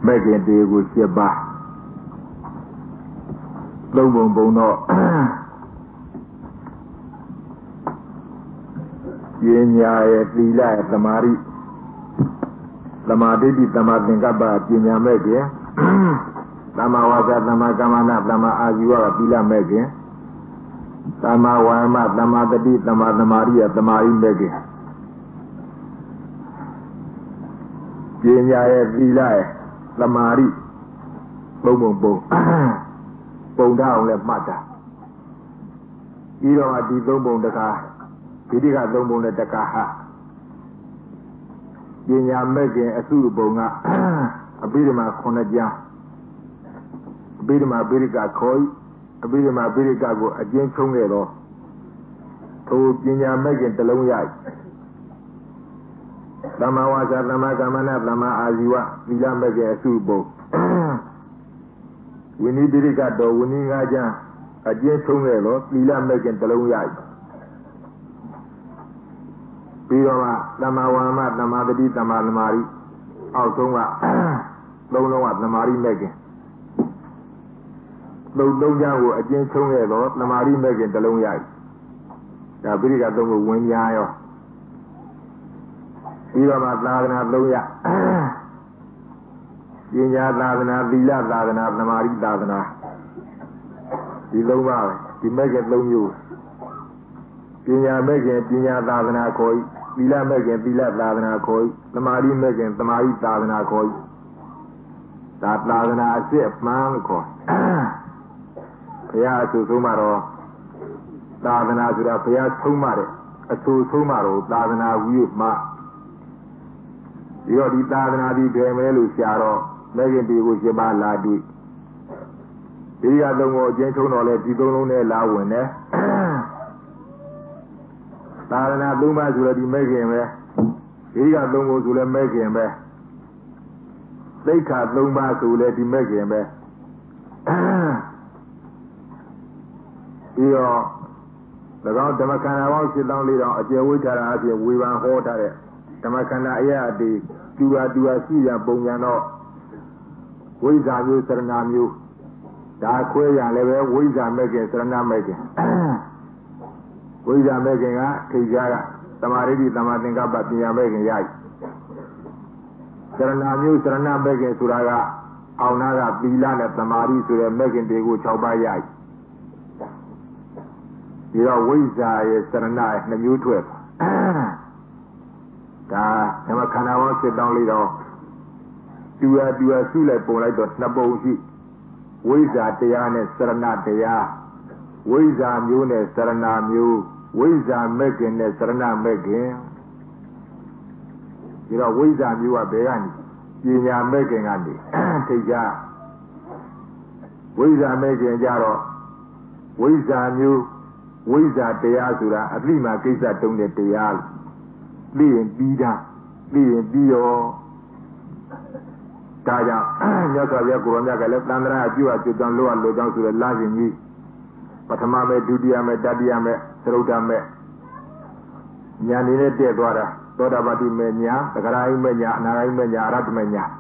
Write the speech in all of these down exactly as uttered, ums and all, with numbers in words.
မဲ့ခင်တွေကိုရှင်းပါသုံးပုံပုံတော့ပညာရဲ့သီလရဲ့သမာဓိသမာဓိတိသမာသင်္ကပ္ပပညာမဲ့ခင်သမ္မာဝါစာသမ္မာကမ္မနာသမ္မာအာဇီဝကသီလမဲ့ခင်သမ္မာဝါယာမသမ္မာတတိသမ္မာသမာဓိယသမာဓိမဲ့ခင်ပညာရဲ့သီလရဲ့သမာဓိပုံပုံပုံပုံထားအောင်လည်းမှတ်တာပြီးတော့ဒီသုံးပုံတကားဒီတိကသုံးပုံနဲ့တကားဟာပညာမဲ့ခင်အစုပုံကအဘိဓမ္မာခုနှစ်ကျမ်းအဘိဓမ္မာပိရိကခေါ်အဘိဓမ္မာပိရိကကိုအကျဉ်းချုံးခဲ့တော့ထိုပညာမဲ့ခင်တစ်လုံးရသမ္မာဝါစာသမ္မာကမ္မနာသမ္မာအာဇီဝသီလမဲ့ခင်အစုပုံဝိနည်းပိရိကတော့ဝိနည်းငါးကျမ်းအကျဉ်းချုံးခဲ့တော့သီလမဲ့ခင်တစ်လုံးရပြီးတော့မှသမ္မာဝါမသမ္မာတတိသမ္မာသမာဓိအောက်ဆုံးကသုံးလုံးကသမာဓိမဲ့ခင်သုံးသုံးကျမ်းကိုအကျဉ်းချုံးခဲ့တော့သမာဓိမဲ့ခင်တစ်လုံးရဒါပိရိကသုံးကိုဝင်ညာရောပြီးတော့မှသာသနာသုံးရပညာသာသနာသီလသာသနာသမာဓိသာသနာဒီလုံးပါပဲဒီမဲ့ခင်သုံးမျိုးပညာမဲ့ခင်ပညာသာသနာခေါ်သီလမဲ့ခင်သီလသာသနာခေါ်သမာဓိမဲ့ခင်သမာဓိသာသနာခေါ်ဒါသာသနာအစစ်အမှန်ခေါ်ဘုရားအဆူဆုံးမှာတော့သာသနာဆိုတာဘုရားဆုံးမတဲ့အဆူဆုံးမှာတော့သာသနာဝိမှဒီတော့ဒီသာသနာဒီဘယ်မဲလို့ရှာတော့မဲ့ခင်ဒီကိုရှင်ပါလာတွေ့ဒီကသုံးကိုအကျဉ်းချုံးတော့လေဒီသုံးလုံးနဲ့လာဝင်တယ်သာသနာသုံးပါးဆိုလည်းဒီမဲ့ခင်ပဲဒီကသုံးကိုဆိုလည်းမဲ့ခင်ပဲသိက္ခာသုံးပါးဆိုလည်းဒီမဲ့ခင်ပဲပြီးတော့၎င်းဓမ္မခန္ဓာပေါင်းရှစ်သောင်းလေးတောင်အကျေဝိထာရအပြင်ဝေဘာဟောထားတဲ့ဓမ္မခန္ဓာအရာအတေတူဟာတူဟာရှိရပုံညာတော့ဝိဇ္ဇာမျိုးစရဏမျိုးဒါခွဲရလည်းပဲဝိဇ္ဇာမဲ့ခင်စရဏမဲ့ခင်ဝိဇ္ဇာမဲ့ခင်ကထိကြကသမာဓိသမာသင်္ကပ္ပပညာမဲ့ခင်ရစရဏမျိုးစရဏမဲ့ခင်ဆိုတာကအောင်နာကသီလနဲ့သမာဓိဆိုတဲ့မဲ့ခင်တွေကို၆ပါးရဒီတော့ဝိဇ္ဇာရဲ့စရဏရဲ့နှမျိုးထွက်ဒါဓမ္မခန္ဓာပေါင်းရှစ်သောင်းလေးတောင်တူရတူရစုလိုက်ပုံလိုက်တော့နှစ်ပုံရှိဝိဇ္ဇာတရားနဲ့စရဏတရားဝိဇ္ဇာမျိုးနဲ့စရဏမျိုးဝိဇ္ဇာမဲ့ခင်နဲ့စရဏမဲ့ခင်ဒီတော့ဝိဇ္ဇာမျိုးကဘယ်ကနေပညာမဲ့ခင်ကနေထိတ်ကြဝိဇ္ဇာမဲ့ခင်ကြတော့ဝိဇ္ဇာမျိုးဝိဇ္ဇာတရားဆိုတာအတိမာကိစ္စတုံးတဲ့တရားသိရင်ပြီးတာသိရင်ပြီးရောဒါကြောင့်မြတ်စွာဘုရားကိုရောမြတ်ကလည်းသံဃာအကျိုးအကျိုးတန်လို့လို့ကြောင့်ဆိုရလာခြင်းကြီးပထမမဲ့ဒုတိယမဲ့တတိယမဲ့သရုတ်တမဲ့ညာနေနဲ့တည့်သွားတာသောတာပတိမဲ့ညာသဂရာဟိမဲ့ညာအနာဂိမဲ့ညာအရဟတမဲ့ညာ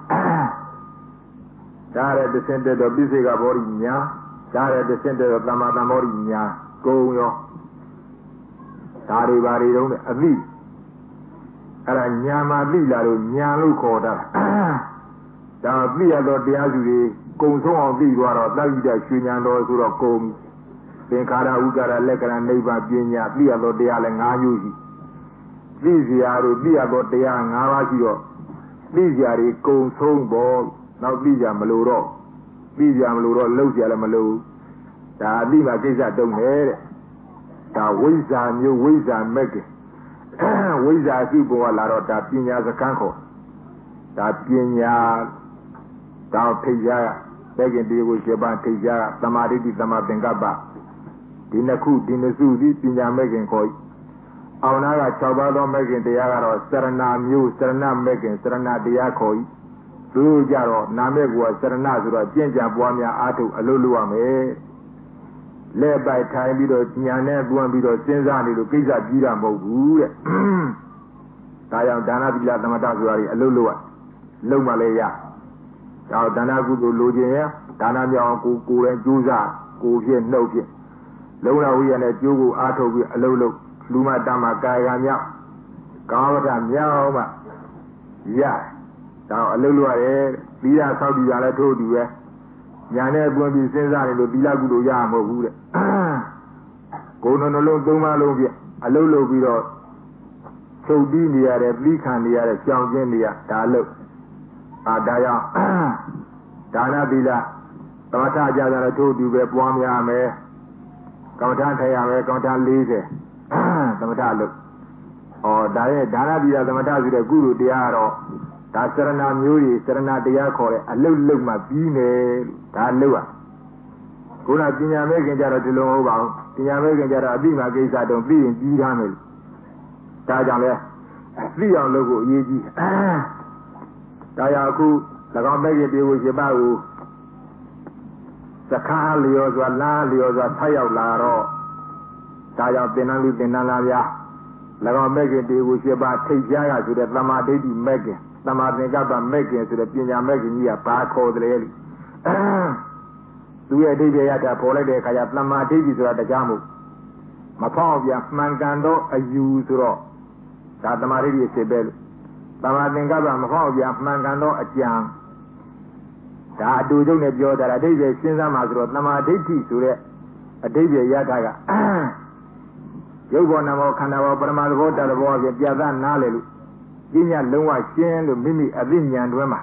ဒါရတဲ့သင်တဲ့တော့ပိစိကဘောရိညာဒါရတဲ့သင်တဲ့တော့သမ္မာသမ္မောရိညာကုံရောဒါတွေဘာတွေတုံးအသိအဲ့ဒါညာမှာသိလာလို့ညာလို့ခေါ်တာဒါသိရတော့တရားစုတွေကုံဆုံးအောင်သိသွားတော့သဗ္ဗိတရွှေဉာဏ်တော်ဆိုတော့ကုံသင်္ခါရဥက္ကာရလက္ခဏာနိဗ္ဗာန်ပညာသိရတော့တရားလည်း၅မျိုးရှိသိစရာတို့သိရတော့တရား၅ပါးရှိတော့သိစရာတွေကုံဆုံးပေါ်နောက်သိကြမလို့တော့သိကြမလို့တော့လှုပ်ကြလည်းမလို့ဒါအတိမကိစ္စတုံးတယ်တဲ့ဒါဝိဇ္ဇာမျိုးဝိဇ္ဇာမဲ့ကဝိဇ္ဇာရှိပေါ်လာတော့ဒါပညာစကန်းခေါ်ဒါပညာဒါထိတ်ရတဲ့ကင်ဒီကိုရှင်းပါထိတ်ရသမာဓိတိသမာသင်္ကပ္ပဒီနှစ်ခုဒီနှစ်စုသည်ပညာမဲ့ခင်ခေါ်အောင်နာက၆ပါးသောမဲ့ခင်တရားကတော့စရဏမျိုးစရဏမဲ့ခင်စရဏတရားခေါ်ဤသူတို့ကြတော့နာမဲ့ကိုစရဏဆိုတော့ကျင့်ကြံပွားများအားထုတ်အလုပ်လုပ်ရမယ်လက်ပိုက်ထိုင်ပြီးတော့ညာနဲ့တွန်းပြီးတော့စဉ်းစားနေလို့ကိစ္စကြီးတာမဟုတ်ဘူးတဲ့ဒါကြောင့်ဒါနသီလသမထဆိုတာတွေအလုပ်လုပ်ရလုံးမလဲရဒါဒါနကုသိုလ်လိုချင်ရင်ဒါနမြောင်ကိုကိုယ်တိုင်ကြိုးစားကိုယ်ဖြင့်နှုတ်ဖြင့်လုံးဝဝိရနဲ့ကျိုးကိုအားထုတ်ပြီးအလုံးလုံးလူမတမကာယကမြောက်ကာဝတ္တမြောက်မှရဒါအလုံးလုံးရတယ်သီလဆောက်တည်ရလဲထို့တူပဲညာနဲ့ပွင့်ပြီးစဉ်းစားနေလို့သီလကုသိုလ်ရမှာမဟုတ်ဘူးတဲ့ကိုယ်နှလုံးသုံးပါးလုံးဖြင့်အလုံးလုံးပြီးတော့ချုပ်ပြီးနေရတဲ့ပြီးခံနေရတဲ့ကြောင်ကျင်းနေရဒါလို့အာဒါကြောင့်ဒါနသီလသမထအကြကြလည်းထို့တူပဲပွားများမယ်ကမ္မထာထိုင်ရမယ်ကမ္မထာ၄၀သမထလို့ဩဒါရဲ့ဒါနသီလသမထဆိုတဲ့ကုသိုလ်တရားတော့ဒါစရဏမျိုးကြီးစရဏတရားခေါ်တဲ့အလုတ်လုတ်မှပြီးမယ်ဒါလုတ်อ่ะခုနပညာမဲ့ခင်ကြတော့ဒီလိုမဟုတ်ပါဘူးပညာမဲ့ခင်ကြတော့အတိမကိစ္စတုံးပြီးရင်ပြီးထားမယ်ဒါကြောင့်လဲသိအောင်လုပ်ဖို့အရေးကြီးဒါကြောင့်အခု၎င်းမဲ့ခင်ပြေကိုရှင်ပါကိုသခါလျော်စွာလားလျော်စွာဆက်ရောက်လာတော့ဒါကြောင့်သင်္นานလူသင်္นานလာဗျာ၎င်းမဲ့ခင်ပြေကိုရှင်ပါထိတ်ရှားကဆိုတဲ့သမာဓိဋ္ဌိမဲ့ခင်သမာသင်္ကပ္ပမဲ့ခင်ဆိုတဲ့ပညာမဲ့ခင်ကြီးကဘာခေါ်တယ်လဲသူရဲ့အဓိပ္ပာယ်ရတာပေါ်လိုက်တဲ့အခါကျသမာဓိဋ္ဌိဆိုတာတရားမဟုတ်မဖောက်ပြန်မှန်ကန်သောအယူဆိုတော့ဒါသမာဓိဋ္ဌိဖြစ်ပဲလို့သမာသင်္ကပ္ပမဖောက်ပြန်မှန်ကန်သောအကြံဒါအတူတူနဲ့ပြောတာအဓိပ္ပာယ်ရှင်းစမ်းမှာဆိုတော့သမာဓိဋ္ဌိဆိုတဲ့အဓိပ္ပာယ်ရတာကရုပ်ဘောနာမောခန္ဓာဘောပရမသဘောတတဘောဖြင့်ပြသနားလေလို့ပညာလုံးဝရှင်းလို့မိမိအသိဉာဏ်တွင်းမှာ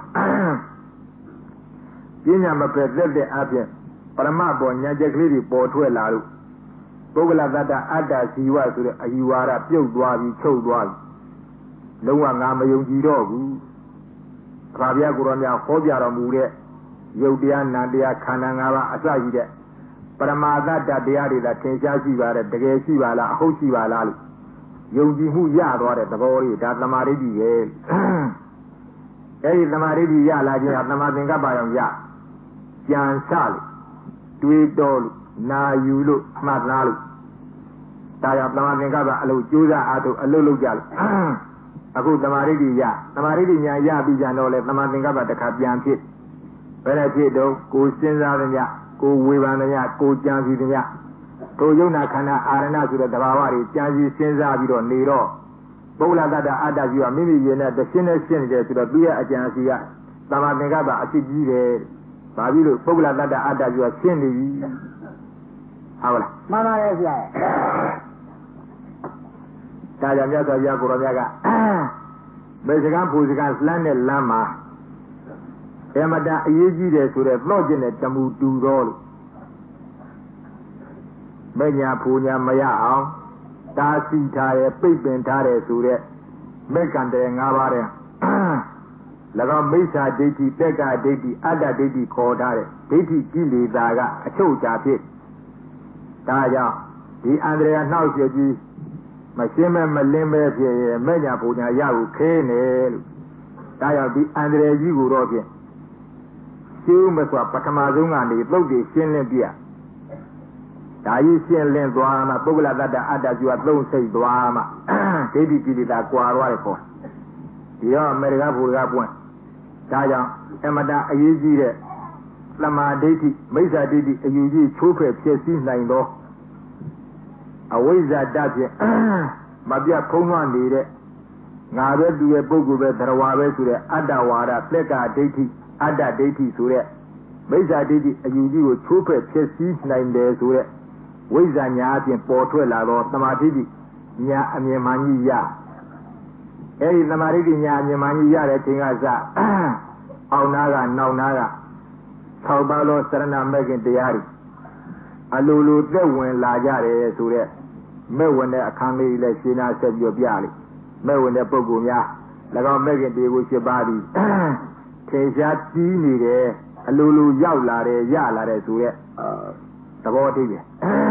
ပညာမပြတ်တဲ့အပြင်ပရမဘောဉာဏ်ချက်ကလေးတွေပေါ်ထွက်လာလို့ပုဂ္ဂလတ္တအတ္တဇီဝဆိုတဲ့အယူဝါဒပြုတ်သွားပြီးချုပ်သွားပြီးလုံးဝငါမယုံကြည်တော့ဘူး။ဘာပြကိုရောများဟောပြတော်မူတဲ့ရုပ်တရားနာတရားခန္ဓာ၅ပါးအစရှိတဲ့ပရမတ္တတရားတွေသာသင်ရှားရှိပါတဲ့တကယ်ရှိပါလားအဟုတ်ရှိပါလားလို့ယုံကြည်မှုရသွားတဲ့သဘောလေးဒါသမာဓိကြီးပဲအဲဒီသမာဓိကြီးရလာခြင်းဟာသမာသင်္ကပ္ပရောင်ရကြံစလို့တွေးတော်လို့နာယူလို့မှတ်သားလို့ဒါကြောင့်သမာသင်္ကပ္ပအလုပ်ကြိုးစားအားထုတ်အလုပ်လုပ်ကြလို့အခုသမာဓိကြီးရသမာဓိကြီးညာရပြီးကြတော့လေသမာသင်္ကပ္ပတစ်ခါပြန်ဖြစ်ဘယ်နဲ့ဖြစ်တော့ကိုယ်စဉ်းစားတဲ့ညကိုယ်ဝေဖန်တဲ့ညကိုယ်ကြံစီတဲ့ညကိုယုံနာခန္ဓာအာရဏဆိုတဲ့သဘာဝတွေကြံစည်စဉ်းစားပြီးတော့နေတော့ပုဂ္ဂလတ္တအတ္တကြီးကမိမိရင်နဲ့တရှင်းနဲ့ရှင်းနေတယ်ဆိုတော့သူရဲ့အကြံစီကသမာသင်္ကပ္ပအဖြစ်ကြီးတယ်။ဘာဖြစ်လို့ပုဂ္ဂလတ္တအတ္တကြီးကရှင်းနေပြီ။ဟုတ်လား။မှန်ပါရဲ့ဆရာ။ဒါကြောင့်မြတ်စွာဘုရားကိုရောမြတ်ကမေစကံပူစကံလှမ်းတဲ့လမ်းမှာအမတအရေးကြီးတယ်ဆိုတဲ့သော့ကျင်တဲ့တမူတူတော်လို့မညာဖူညာမရအောင်တားဆီးထားတယ်ပိတ်ပင်ထားတယ်ဆိုတဲ့မက်ကံတဲ့၅ပါးတဲ့၎င်းမိစ္ဆာဒိဋ္ဌိတက္ကဒိဋ္ဌိအတ္တဒိဋ္ဌိခေါ်ထားတဲ့ဒိဋ္ဌိကိလေသာကအချုပ်အခြာဖြစ်ဒါကြောင့်ဒီအန္တရာယ်နှောက်ယှက်ကြီးမရှင်းမဲ့မလင်းမဲ့ဖြစ်ရဲ့မညာဖူညာရဖို့ခဲနေလို့ဒါကြောင့်ဒီအန္တရာယ်ကြီးကိုတော့ဖြင့်ရှင်းမစွာပထမဆုံးကနေသုတ်တည်ရှင်းလင်းပြဒါကြီးရှင်းလင်းသွားမှပုဂ္ဂလတ္တအတ္တကျွာသုံးစိတ်သွားမှဒိဋ္ဌိကိလေသာကွာသွားတယ်ခေါ်ဒီတော့အမေရိကဘူကပွင့်ဒါကြောင့်အမတအရေးကြီးတဲ့သမာဓိဋ္ဌိမိစ္ဆာဒိဋ္ဌိအယူကြီးချိုးဖဲ့ဖြစ်စည်းနိုင်သောအဝိဇ္ဇာတဖြင့်မပြတ်ဖုံးလွှမ်းနေတဲ့ငါပဲသူရဲ့ပုဂ္ဂိုလ်ပဲသရဝါပဲဆိုတဲ့အတ္တဝါဒသက္ကာဒိဋ္ဌိအတ္တဒိဋ္ဌိဆိုတဲ့မိစ္ဆာဒိဋ္ဌိအယူကြီးကိုချိုးဖဲ့ဖြစ်စည်းနိုင်တယ်ဆိုတဲ့ဝိဇ္ဇာညာအပြင်ပေါ်ထွက်လာတော့သမာဓိဋ္ဌိညာအမြင်မှန်ကြီးရအဲဒီသမာဓိဋ္ဌိညာအမြင်မှန်ကြီးရတဲ့ချိန်ကစအောင်နာကနောက်နာက၆ပါးသောသရဏမဲ့ခင်တရားတွေအလိုလိုသက်ဝင်လာကြတယ်ဆိုတဲ့မဲ့ဝင်တဲ့အခန်းလေးလည်းရှင်းနာဆက်ပြီးပြလိမဲ့ဝင်တဲ့ပုဂ္ဂိုလ်များ၎င်းမဲ့ခင်တွေကိုရှင်းပါသည်ထေရှားကြီးနေတယ်အလိုလိုရောက်လာတယ်ရလာတယ်ဆိုတဲ့သဘောတည်းပဲ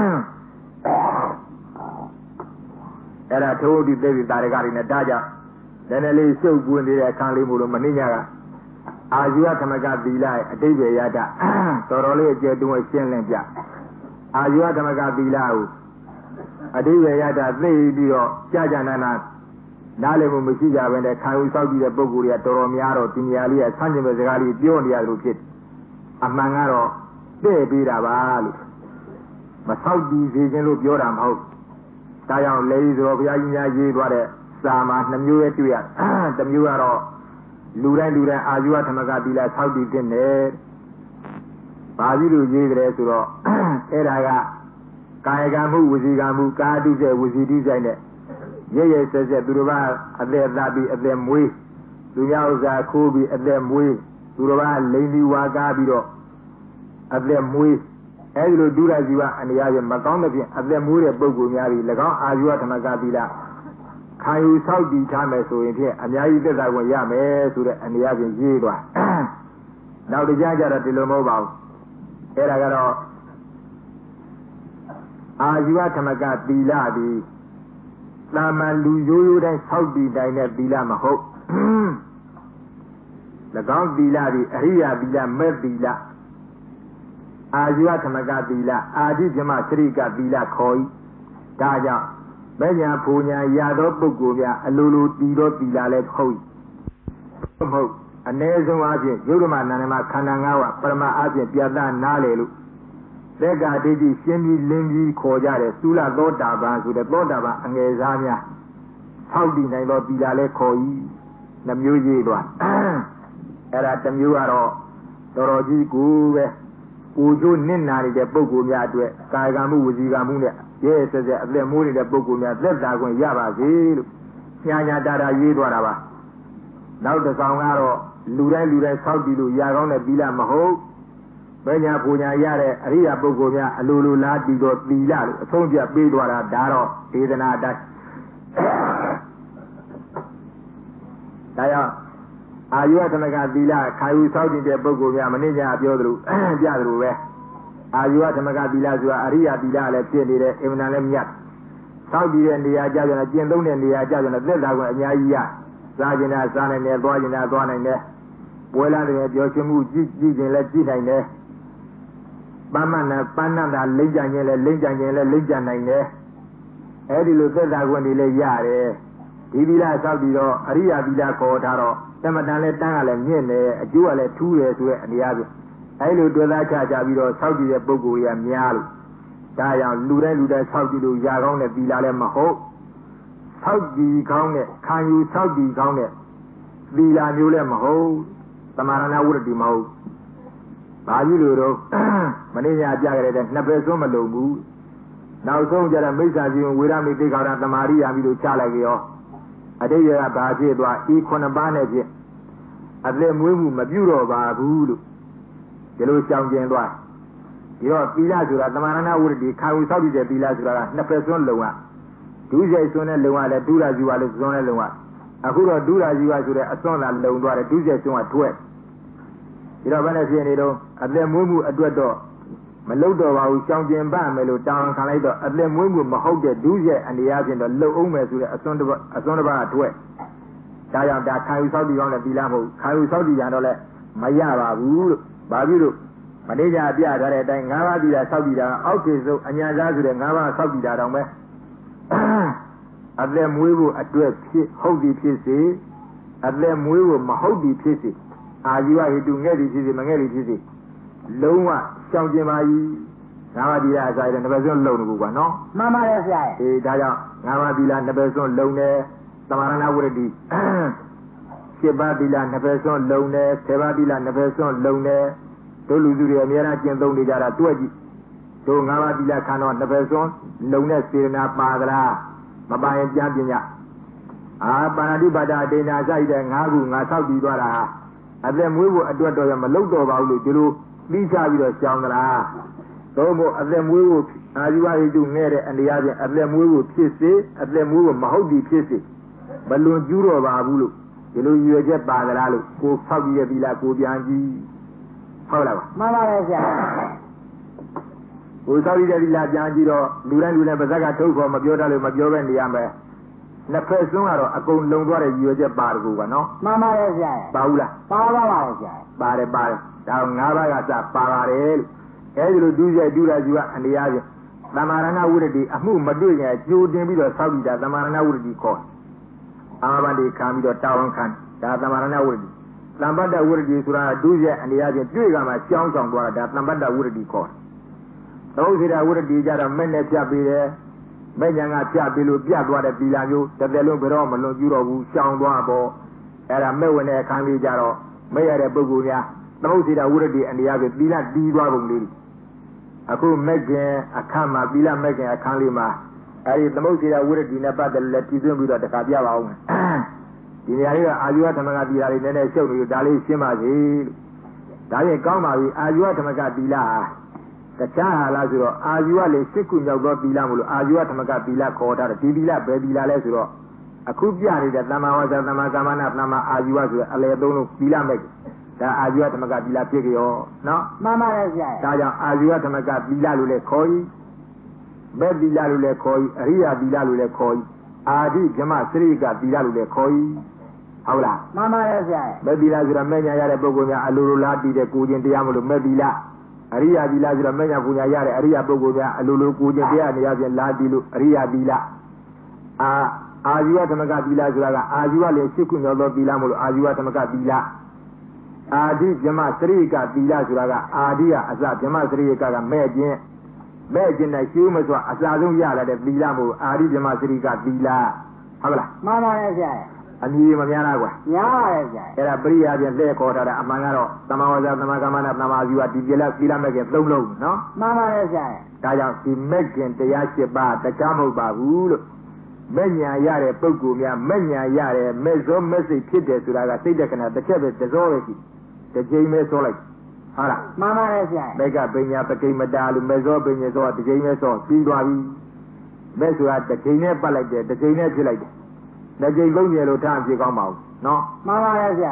အဲ့ဒါထိုးဒီသေတာရကတွေနဲ့ဒါကြောင့်နည်းနည်းလေးရှုပ်ပွင့်နေတဲ့အခန်းလေးမို့လို့မနှိညာကအာဇီဝသမကသီလအတိပ္ပယ်ရတတော်တော်လေးအကျယ်တွန်းရှင်းလင်းပြအာဇီဝသမကသီလကိုအတိပ္ပယ်ရတသိပြီးတော့ကြာကြာနာနာနားလည်မှုမရှိကြဘဲနဲ့ခံယူဆောက်ကြည့်တဲ့ပုဂ္ဂိုလ်တွေကတော်တော်များတော့ဒီနေရာလေးကဆန့်ကျင်တဲ့စကားလေးပြောနေရလို့ဖြစ်အမှန်ကတော့တဲ့ပေးတာပါလို့မဆောက်ကြည့်စေခြင်းလို့ပြောတာမဟုတ်ဒါကြောင့်လေဆိုတော့ဘုရားကြီးများရေးသွားတဲ့စာမှာနှမျိုးရဲ့တွေ့ရတစ်မျိုးကတော့လူတိုင်းလူတိုင်းအာဇီဝဓမ္မကသီလဆောက်တည်တဲ့နဲ့ဘာကြီးလို့ရေးကြတယ်ဆိုတော့အဲ့ဒါကကာယကံမှုဝစီကံမှုကာတုစေဝစီတိဆိုင်တဲ့ရရဆက်ဆက်သူတို့ကအသက်သားပြီးအသက်မွေးသူများဥစ္စာခိုးပြီးအသက်မွေးသူတို့ကလိန်ပြီးဝါကားပြီးတော့အသက်မွေးအဲဒီလိုဒုရဇီဝအနေအချင်းမကောင်းတဲ့ဖြင့်အသက်မွေးတဲ့ပုဂ္ဂိုလ်များပြီး၎င်းအာဇီဝဓမ္မကသီလခံယူဆောက်တည်ထားမယ်ဆိုရင်ဖြင့်အများကြီးသက်သာခွင့်ရမယ်ဆိုတဲ့အနေအချင်းရေးသွားနောက်တရားကြတော့ဒီလိုမဟုတ်ပါဘူးအဲ့ဒါကတော့အာဇီဝဓမ္မကသီလသည်သာမန်လူရိုးရိုးတိုင်းဆောက်တည်တိုင်းတဲ့သီလမဟုတ်၎င်းသီလသည်အရိယာသီလမဲ့သီလအာဇီဝဓမ္မကသီလအာဓိဓမ္မစရိကသီလခေါ်၏ဒါကြောင့်မညာဖူညာရသောပုဂ္ဂိုလ်များအလိုလိုတည်သောသီလလည်းဟုတ်၏မဟုတ်အ ਨੇ ဆုံးအပြင်ယုဒ္ဓမနာနေမှာခန္ဓာ၅ပါးပရမအပြင်ပြသနားလေလို့သက္ကာဒိဋ္ဌိရှင်းပြီးလင်းပြီးခေါ်ကြတယ်သုလသောတာပန်ဆိုတဲ့သောတာပန်အငယ်စားများဆောက်တည်နိုင်သောသီလလည်းခေါ်၏နှမျိုးရေးသွားအဲ့ဒါတစ်မျိုးကတော့တော်တော်ကြီးကိုပဲကိုကျိုးနစ်နာနေတဲ့ပုဂ္ဂိုလ်များအတွက်ကာယကံမှုဝစီကံမှုနဲ့ရဲဆက်ဆက်အသက်မိုးနေတဲ့ပုဂ္ဂိုလ်များသက်သာခွင့်ရပါစေလို့ညာညာတာတာရေးသွားတာပါနောက်တစ်ဆောင်ကတော့လူတိုင်းလူတိုင်းဆောက်တည်လို့ရကောင်းတဲ့သီလမဟုတ်ဘယ်ညာပူညာရတဲ့အရိယာပုဂ္ဂိုလ်များအလိုလိုလားတည်တော့သီလလို့အဆုံးပြပေးသွားတာဒါတော့ဒေသနာတိုင်းဒါကြောင့်အာယုဓမ္မကသီလခံယူဆောက်တည်တဲ့ပုဂ္ဂိုလ်များမနေ့ကပြောသလိုပြသလိုပဲအာယုဓမ္မကသီလဆိုတာအရိယာသီလလည်းဖြစ်နေတယ်အင်မတန်လည်းမြတ်ဆောက်တည်တဲ့နေရာကြကြတယ်ကျင့်သုံးတဲ့နေရာကြကြတယ်သက်သာကွယ်အများကြီးရစားကျင်တာစားနိုင်တယ်သွားကျင်တာသွားနိုင်တယ်ပွဲလာတယ်ပြောချင်းမှုကြည့်ကြည့်ခြင်းလည်းကြည့်နိုင်တယ်ပန်းမနာပန်းနာတာလိမ့်ကြခြင်းလည်းလိမ့်ကြခြင်းလည်းလိမ့်ကြနိုင်တယ်အဲဒီလိုသက်သာကွယ်နေလည်းရတယ်ဒီသီလဆောက်ပြီးတော့အရိယာသီလခေါ်ထားတော့တမတန်လည်းတန်းကလည်းမြင့်တယ်အကျိုးကလည်းထူးတယ်ဆိုတဲ့အနေအချင်းအဲလိုတွေ့သားချကြပြီးတော့ဆောက်တည်တဲ့ပုဂ္ဂိုလ်တွေကများလို့ဒါကြောင့်လူတိုင်းလူတိုင်းဆောက်တည်လို့ရကောင်းတဲ့သီလလည်းမဟုတ်ဆောက်တည်ကောင်းတဲ့ခံယူဆောက်တည်ကောင်းတဲ့သီလမျိုးလည်းမဟုတ်သမာရဏဝတ္တိမဟုတ်ဘာကြီးလို့တော့မနေ့ညပြခဲ့တဲ့နှစ်ပဲစွန်းမလုံးဘူးနောက်ဆုံးကျတော့မိစ္ဆာဇီဝဝေရမိသိခါရသမာရိယာပြီးလို့ချလိုက်ကြောအတိတ်ကဘာဖြစ်သွားဤခုနှစ်ပါးနဲ့ဖြင့်အသက်မွေးမှုမပြုတော့ပါဘူးလို့ဒီလိုကြောင်ကျင်သွားဒီတော့သီလဆိုတာသမာရဏဝတ္တိခံယူဆောက်တည်တဲ့သီလဆိုတာကနှစ်ပဲစွန်းလုံးကဒုစရိုက်စွန်းတဲ့လုံးကလည်းဒုရဇီဝလို့စွန်းတဲ့လုံးကအခုတော့ဒုရဇီဝဆိုတဲ့အစွန်းလာလုံသွားတယ်ဒုစရိုက်စွန်းကထွက်ဒီတော့ဘယ်နဲ့ဖြစ်နေတော့အသက်မွေးမှုအတွက်တော့မလုတော့ပါဘူးကြောင်ကျင်ပါမယ်လို့တောင်းခံလိုက်တော့အသက်မွေးမှုမဟုတ်တဲ့ဒုစရိုက်အနေအချင်းတော့လုံအောင်မယ်ဆိုတဲ့အစွန်းတစ်ပတ်အစွန်းတစ်ပတ်ထွက်ဒါကြောင့်ဒါခံယူဆောက်တည်ကောင်းတဲ့သီလမဟုတ်ခံယူဆောက်တည်ကြတော့လည်းမရပါဘူးလို့ဘာဖြစ်လို့မနေ့ကပြထားတဲ့အတိုင်း၅ပါးသီလဆောက်တည်တာအောက်ခြေဆုံးအညာသားဆိုတဲ့၅ပါးဆောက်တည်တာတောင်ပဲအသက်မွေးဖို့အတွက်ဖြစ်ဟုတ်သည်ဖြစ်စေအသက်မွေးဖို့မဟုတ်သည်ဖြစ်စေအာဇီဝဟိတုငဲ့သည်ဖြစ်စေမငဲ့သည်ဖြစ်စေလုံးဝရှောင်ကျင်ပါ၏ငါးပါးသီလအစားရတဲ့နှစ်ပဲစွန်းလုံနေဘူးကွာနော်မှန်ပါတယ်ဆရာရဲ့အေးဒါကြောင့်ငါးပါးသီလနှစ်ပဲစွန်းလုံတယ်သမာရဏဝတ္တိရှစ်ပါးသီလနှစ်ပဲစွန်းလုံတယ်ဆယ်ပါးသီလနှစ်ပဲစွန်းလုံတယ်တို့လူစုတွေအများအားကျင့်သုံးနေကြတာတွက်ကြည့်တို့ငါးပါးသီလခံတော့နှစ်ပဲစွန်းလုံတဲ့စေတနာပါသလားမပါရင်ပြန်ပညာအာပါဏာတိပါဒဒေနာဆိုင်တဲ့ငါးခုငါဆောက်တည်သွားတာအသက်မွေးဖို့အတွက်တော့ရမလုပ်တော့ပါဘူးလို့ဒီလိုသိချပြီးတော့ကြောင်းသလားသို့မဟုတ်အသက်မွေးဖို့အာဇီဝဟိတုနဲ့တဲ့အနေအချင်းအသက်မွေးဖို့ဖြစ်စေအသက်မွေးဖို့မဟုတ်သည်ဖြစ်စေဘလွန်ကျူးတော့ပါဘူးလို့ဒီလိုရွယ်ချက်ပါသလားလို့ကိုဆောက်ကြည့်ရပြီလားကိုပြန်ကြည့်ဟုတ်လားမှန်ပါရဲ့ဆရာကိုဆောက်ကြည့်တဲ့ဒီလားပြန်ကြည့်တော့လူတိုင်းလူတိုင်းပါဇက်ကထုတ်ခေါ်မပြောတတ်လို့မပြောပဲနေရမယ်နှစ်ဖက်စွန်းကတော့အကုန်လုံသွားတဲ့ရွယ်ချက်ပါတကူကနော်မှန်ပါရဲ့ဆရာပါဘူးလားပါပါပါရဲ့ဆရာပါတယ်ပါတယ်ဒါငါးပါးကစပါပါတယ်လို့အဲဒီလိုဒုစရိုက်ဒုရဇီဝအနေအချင်းသမာရဏဝတ္တိအမှုမတွေ့ရင်ကြိုတင်ပြီးတော့ဆောက်တည်တာသမာရဏဝတ္တိခေါ်အာဘတိခံပြီးတော့တာဝန်ခံဒါသမารဏဝိရဒိသံပတ္တဝိရဒိဆိုတာဒုစရိုက်အနေအချင်းတွေ့ကမှကြောင်းဆောင်သွားတာဒါသံပတ္တဝိရဒိခေါ်တယ်သုစေတဝိရဒိကြတော့မဲ့နဲ့ဖြတ်ပြီးတယ်မဲ့ညာကဖြတ်ပြီးလို့ပြတ်သွားတဲ့သီလမျိုးတစ်သက်လုံးဘယ်တော့မလွန်ကျူးတော့ဘူးရှောင်သွားပေါ့အဲ့ဒါမဲ့ဝင်တဲ့အခန်းလေးကြတော့မဲ့ရတဲ့ပုဂ္ဂိုလ်များသုစေတဝိရဒိအနေအချင်းသီလတီးသွားပုံလေးအခုမဲ့ခင်အခန်းမှာသီလမဲ့ခင်အခန်းလေးမှာအဲ့ဒီသမုတ်စေတဝိရဒိနဲ့ပတ်သက်လို့လည်းတည်သွင်းပြီးတော့တခါပြပါအောင်ဒီနေရာလေးကအာယုဝဓမ္မကသီလလေးနည်းနည်းရှုပ်နေလို့ဒါလေးရှင်းပါစေလို့ဒါရင်ကောင်းပါပြီအာယုဝဓမ္မကသီလဟာတခြားဟာလားဆိုတော့အာယုဝလေးရှစ်ခုမြောက်သောသီလမလို့အာယုဝဓမ္မကသီလခေါ်ထားတယ်ဒီသီလဘယ်သီလလဲဆိုတော့အခုပြနေတဲ့သမ္မာဝါစာသမ္မာကမ္မနာသမ္မာအာယုဝဆိုတဲ့အလေသုံးလုံးသီလမဲ့ဒါအာယုဝဓမ္မကသီလဖြစ်ကြရောနော်မှန်ပါတယ်ဆရာဒါကြောင့်အာယုဝဓမ္မကသီလလို့လည်းခေါ်၏မဲ့သီလလို့လည်းခေါ်၏အရိယာသီလလို့လည်းခေါ်၏အာဒီဓမ္မစရိကသီလလို့လည်းခေါ်၏ဟုတ်လားမှန်ပါတယ်ဆရာမဲ့သီလဆိုတာမဲ့ညာရတဲ့ပုဂ္ဂိုလ်များအလိုလိုလားတည်တဲ့ကိုခြင်းတရားမလို့မဲ့သီလအရိယာသီလဆိုတာမဲ့ညာပူညာရတဲ့အရိယာပုဂ္ဂိုလ်များအလိုလိုကိုခြင်းတရားနေရာချင်းလားတည်လို့အရိယာသီလအာအာဇီဝဓမ္မကသီလဆိုတာကအာဇီဝလည်းရှစ်ခုမြောက်သောသီလမလို့အာဇီဝဓမ္မကသီလအာဒီဓမ္မစရိကသီလဆိုတာကအာဒီကအစဓမ္မစရိကကမဲ့ခြင်းမဲ့ခြင်းနဲ့ရှင်းမစွာအစာဆုံးရလာတဲ့သီလမို့အာဒီဓမ္မစရိကသီလဟုတ်လားမှန်ပါတယ်ဆရာအမြင်မများလားကွာများပါတယ်ဆရာအဲ့ဒါပရိယာပြန်လှည့်ခေါ်ထားတာအမှန်ကတော့သမဝါစာသမကမ္မနာသမအာဇီဝဒီပြလက်သီလမဲ့ခင်သုံးလုံးနော်မှန်ပါတယ်ဆရာဒါကြောင့်ဒီမဲ့ခင်တရား၈ပါးတခြားမဟုတ်ပါဘူးလို့မဲ့ညာရတဲ့ပုဂ္ဂိုလ်များမဲ့ညာရတဲ့မဲ့စောမဲ့စိတ်ဖြစ်တယ်ဆိုတာကစိတ်တက္ကနာတစ်ချက်ပဲတစောပဲရှိတစ်ချိန်ပဲစောလိုက်ဟုတ်လားမှန်ပါတယ်ဆရာမဲ့ကပညာပကိမတာလို့မဲ့စောပညာစောတစ်ချိန်ပဲစောပြီးသွားပြီမဲ့ဆိုတာတစ်ချိန်နဲ့ပတ်လိုက်တယ်တစ်ချိန်နဲ့ဖြစ်လိုက်တယ်လက်ကျိန်သုံးကျလို့ထားဖြစ်ကောင်းပါဘူးနော်မှန်ပါရဲ့ဆရာ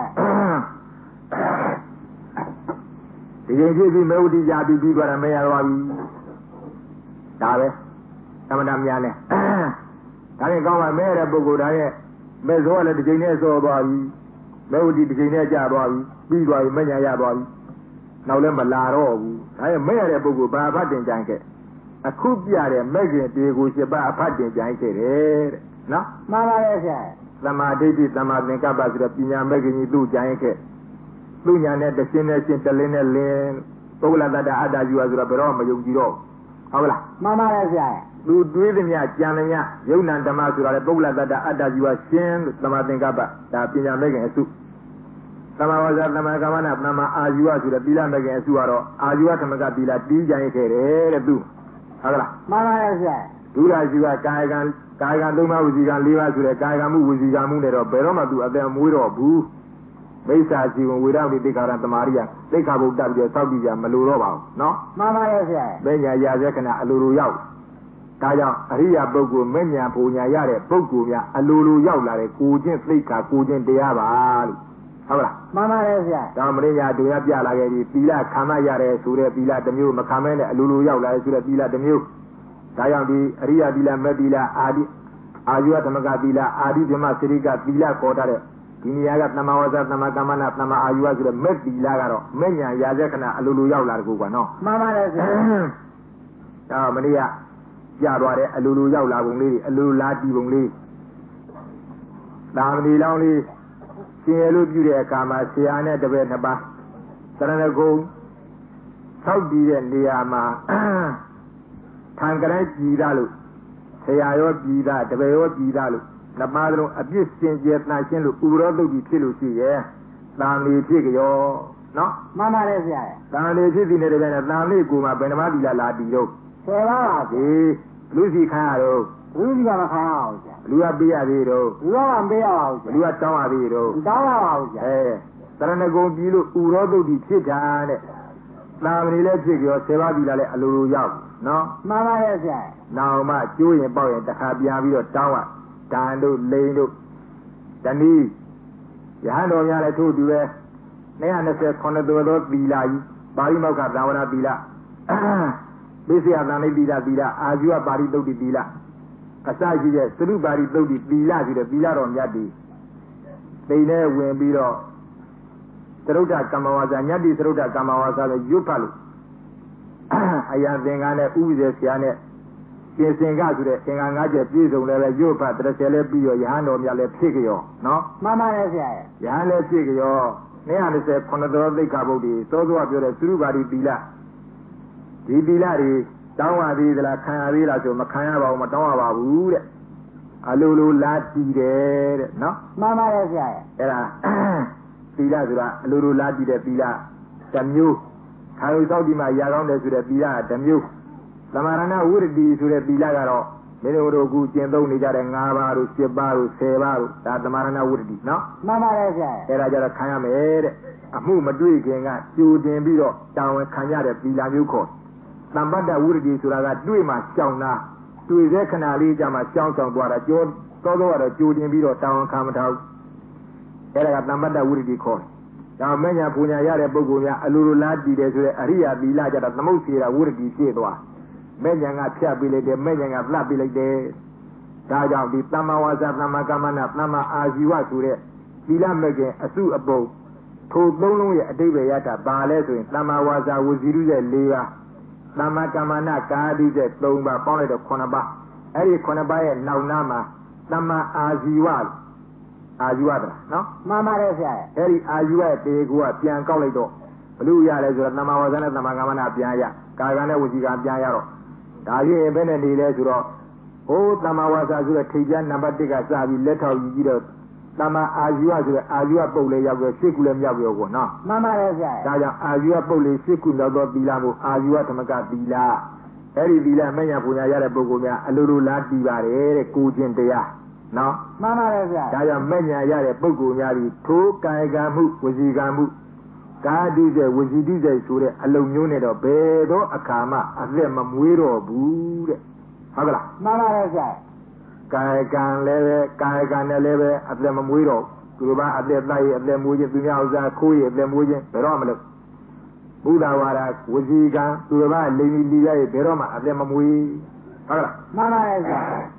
ဒီချိန်ဖြစ်ပြီးမေဝတိကြာပြီးပြီးသွားတယ်မရတော့ဘူးဒါပဲသမဏများနဲ့ဒါရင်ကောင်းပါမဲတဲ့ပုဂ္ဂိုလ်တိုင်းရဲ့မဲစောလည်းဒီချိန်နဲ့စောသွားပြီမေဝတိဒီချိန်နဲ့ကြာသွားပြီပြီးသွားပြီမညာရသွားပြီနောက်လည်းမလာတော့ဘူးဒါရင်မဲရတဲ့ပုဂ္ဂိုလ်ဘာဖတ်တင်ကြိုင်ခဲ့အခုပြတဲ့မဲ့ခင်တေကိုရှိပါအဖတ်တင်ကြိုင်ခဲ့တယ်တဲ့နော်မှန်ပါရဲ့ဆရာသမာဓိတိသမာသင်္ကပ္ပဆိုတော့ပညာမဲ့ခင်ကြီးသူ့ကြိုင်ခဲ့သူ့ညာနဲ့တရှင်းနဲ့ရှင်းတလင်းနဲ့လင်းပုဂ္ဂလတ္တအတ္တယူရဆိုတော့ဘယ်တော့မယုံကြည်တော့ဟုတ်လားမှန်ပါရဲ့ဆရာသူတွေးသမျှကြံသမျှယုံနာဓမ္မဆိုတာလေပုဂ္ဂလတ္တအတ္တယူရရှင်းလို့သမာသင်္ကပ္ပဒါပညာမဲ့ခင်အစုသမာဝါစာသမာကမ္မနာသမာအာယူရဆိုတော့သီလမဲ့ခင်အစုကတော့အာယူရဓမ္မကသီလတီးကြိုင်ခဲ့တယ်တဲ့သူဟုတ်လားမှန်ပါရဲ့ဆရာဒုရရှိကကာယကံကာယကံသုံးပါးဝစီကံ၄ပါးဆိုတဲ့ကာယကံမှုဝစီကံမှုနဲ့တော့ဘယ်တော့မှသူအသက်မွေးတော့ဘူးမိစ္ဆာဇီဝဝေဒဝိသိက္ခာရတမာရိယသိက္ခာဘုဒ္ဓပြီးတော့စောက်ကြည့်ကြမလိုတော့ပါဘူးနော်မှန်ပါရဲ့ဆရာမဉ္ဇာရစေခဏအလိုလိုရောက်ဒါကြောင့်အရိယာပုဂ္ဂိုလ်မဉ္ဇာပူညာရတဲ့ပုဂ္ဂိုလ်များအလိုလိုရောက်လာတဲ့ကိုချင်းသိက္ခာကိုချင်းတရားပါလို့ဟုတ်လားမှန်ပါရဲ့ဆရာဒါမရိယာတို့ရပြလာခဲ့ပြီသီလခံမရတဲ့ဆိုတဲ့သီလတစ်မျိုးမခံမဲနဲ့အလိုလိုရောက်လာတဲ့ဆိုတဲ့သီလတစ်မျိုးဒါကြောင့်ဒီအရိယာသီလမဲ့သီလအာဒီအာယုဓမ္မကသီလအာဒီဓမ္မစရိကသီလခေါ်ထားတဲ့ဒီနေရာကသမဝါစာသမကမ္မနာသမအာယုဆိုတဲ့မဲ့သီလကတော့မဲ့ညာရာဇခဏအလိုလိုရောက်လာတကူကွာနော်မှန်ပါတယ်ဆရာဒါမနေ့ကကြာသွားတဲ့အလိုလိုရောက်လာပုံလေးအလိုလာတီးပုံလေးဒါမဏိလောင်းလေးရှင်ရလို့ပြုတဲ့အခါမှာဆရာနဲ့တပည့်နှစ်ပါးသရဏဂုံဆောက်တည်တဲ့နေရာမှာထံကလေးကြည်သားလို့ဆရာရောကြည်သားတပည့်ရောကြည်သားလို့နှစ်ပါးလုံးအပြစ်စင်ကြယ်တန်ရှင်းလို့ဥရောသုတ်ကြီးဖြစ်လို့ရှိရဲ့တာမီဖြစ်ကြောနော်မှန်ပါတယ်ဆရာတာမီဖြစ်ပြီးနေတဲ့ကနေ့တာမီကိုမှဘယ်နှမသီလလာတည်တော့ဆယ်ပါးပါဒီလူစီခံရတော့လူစီကမခံရအောင်ဆရာလူကပေးရသေးတော့လူကမပေးရပါဘူးဆရာလူကတောင်းရသေးတော့တောင်းရပါဘူးဆရာအဲတရဏဂုံပြီးလို့ဥရောသုတ်ကြီးဖြစ်တာတဲ့တာမီလည်းဖြစ်ကြောဆယ်ပါးသီလလည်းအလိုလိုရောက်နော်မှန်ပါရဲ့ဆရာနောက်မှကျိုးရင်ပေါက်ရင်တစ်ခါပြန်ပြီးတော့တောင်းရဓာန်တို့လိန်တို့တနည်းရဟန်းတော်များလည်းထို့တူပဲ၂၂၀ခုနှစ်သောသောသီလကြီးပါဠိမောက္ခသာဝနာသီလပိစိယသံဃိသီလသီလအာဇီဝပါဠိသုတ်တိသီလအစရှိတဲ့သရုပါဠိသုတ်တိသီလရှိတဲ့သီလတော်မြတ်တွေတိမ်နဲ့ဝင်ပြီးတော့သရုဒ္ဓကမ္မဝါစာညတ္တိသရုဒ္ဓကမ္မဝါစာလို့ရွတ်ဖတ်လို့အယံသင်္ကန်းနဲ့ဥပ္ပဇေဆရာနဲ့ပြင်စင်ကဆိုတဲ့အင်္ဂါ၅ချက်ပြည့်စုံလည်းပဲရုပ်ဖတ်တစ်ဆယ်လည်းပြီးရောယဟန်တော်များလည်းဖြစ်ကြောနော်မှန်ပါတယ်ဆရာရဲ့ယဟန်လည်းဖြစ်ကြောနှစ်ရာတစ်ဆယ်ခုနှစ်တော်သိက္ခာပုဒ်တွေစောစောပြောတဲ့သုရုပါတိသီလဒီသီလတွေတောင်းရသေးသလားခံရသေးလားဆိုမခံရပါဘူးမတောင်းရပါဘူးတဲ့အလိုလိုလာတည်တယ်တဲ့နော်မှန်ပါတယ်ဆရာရဲ့အဲ့ဒါသီလဆိုတာအလိုလိုလာတည်တဲ့သီလတစ်မျိုးခါရုသောက်ဒီမှာရာကောင်းတယ်ဆိုတဲ့သီလတစ်မျိုးသမารဏဝိရတိဆိုတဲ့သီလကတော့မင်းတို့ကကျင့်သုံးနေကြတဲ့၅ပါးတို့၈ပါးတို့၁၀ပါးတို့ဒါသမารဏဝိရတိနော်မှန်ပါတယ်ဆရာအဲ့ဒါကြတော့ခံရမယ်တဲ့အမှုမတွေ့ခင်ကကြိုတင်ပြီးတော့တာဝန်ခံရတဲ့သီလမျိုးခေါ်သံပတ္တဝိရတိဆိုတာကတွေ့မှရှောင်တာတွေ့တဲ့ခဏလေးကြာမှရှောင်ဆောင်သွားတာကြောသောသောကတော့ကြိုတင်ပြီးတော့တာဝန်ခံမထားဘူးအဲ့ဒါကသံပတ္တဝိရတိခေါ်ဒါမညာပူညာရတဲ့ပုဂ္ဂိုလ်များအလိုလိုလားတည်တယ်ဆိုတဲ့အရိယာသီလကြတော့သမုတ်စေတာဝိရတိဖြစ်သွားမဲ့ညာကဖြတ်ပေးလိုက်တယ်မဲ့ညာကလှပ်ပေးလိုက်တယ်ဒါကြောင့်ဒီသမ္မာဝါစာသမ္မာကမ္မနာသမ္မာအာဇီဝဆိုတဲ့သီလမဲ့ခင်အစုအပုံထိုသုံးလုံးရဲ့အတိပ္ပယ်ရတာပါလဲဆိုရင်သမ္မာဝါစာဝစီရုရဲ့၄ပါးသမ္မာကမ္မနာကာတိရဲ့၃ပါးပေါင်းလိုက်တော့၉ပါးအဲ့ဒီ၉ပါးရဲ့နောက်နားမှာသမ္မာအာဇီဝအာဇီဝတလားနော်မှန်ပါတယ်ဆရာအဲ့ဒီအာဇီဝရဲ့တေကူကပြန်ကောက်လိုက်တော့ဘလို့ရလဲဆိုတော့သမ္မာဝါစာနဲ့သမ္မာကမ္မနာပြန်ရကာယကနဲ့ဝစီကပြန်ရတော့ဒါကြီးရင်ဘယ်နဲ့နေလဲဆိုတော့ဟိုသမ္မာဝါစာဆိုတဲ့ထိပ်ကျမ်းနံပါတ်၁ကစပြီးလက်ထောက်ယူပြီးတော့သမ္မာအာဇီဝဆိုတဲ့အာဇီဝပုတ်လေးရောက်ပြီးရှစ်ခုလည်းမြောက်ပြီးတော့နော်မှန်ပါတယ်ဆရာဒါကြောင့်အာဇီဝပုတ်လေးရှစ်ခုမြောက်တော့သီလမို့အာဇီဝဓမ္မကသီလအဲ့ဒီသီလမညာပူညာရတဲ့ပုဂ္ဂိုလ်များအလိုလိုလားတည်ပါတယ်တဲ့ကိုခြင်းတရားနော်မှန်ပါတယ်ဆရာဒါကြောင့်မညာရတဲ့ပုဂ္ဂိုလ်များဒီထိုးကာယကံမှုဝစီကံမှုကာတိစေဝစီတိစေဆိုတဲ့အလုံးမျိုးနဲ့တော့ဘယ်တော့အခါမှအသက်မမွေးတော့ဘူးတဲ့ဟုတ်ကလားမှန်ပါတယ်ဆရာကာယကံလည်းပဲကာယကံနဲ့လည်းပဲအသက်မမွေးတော့သူတို့ကအသက်သားရဲ့အသက်မွေးခြင်းသူများဥစ္စာခိုးရဲ့အသက်မွေးခြင်းဘယ်တော့မလုပ်ဘုရားဝါဒဝစီကံသူတို့ကလိမ်လီလီရဲ့ဘယ်တော့မှအသက်မမွေးဟုတ်ကလားမှန်ပါတယ်ဆရာ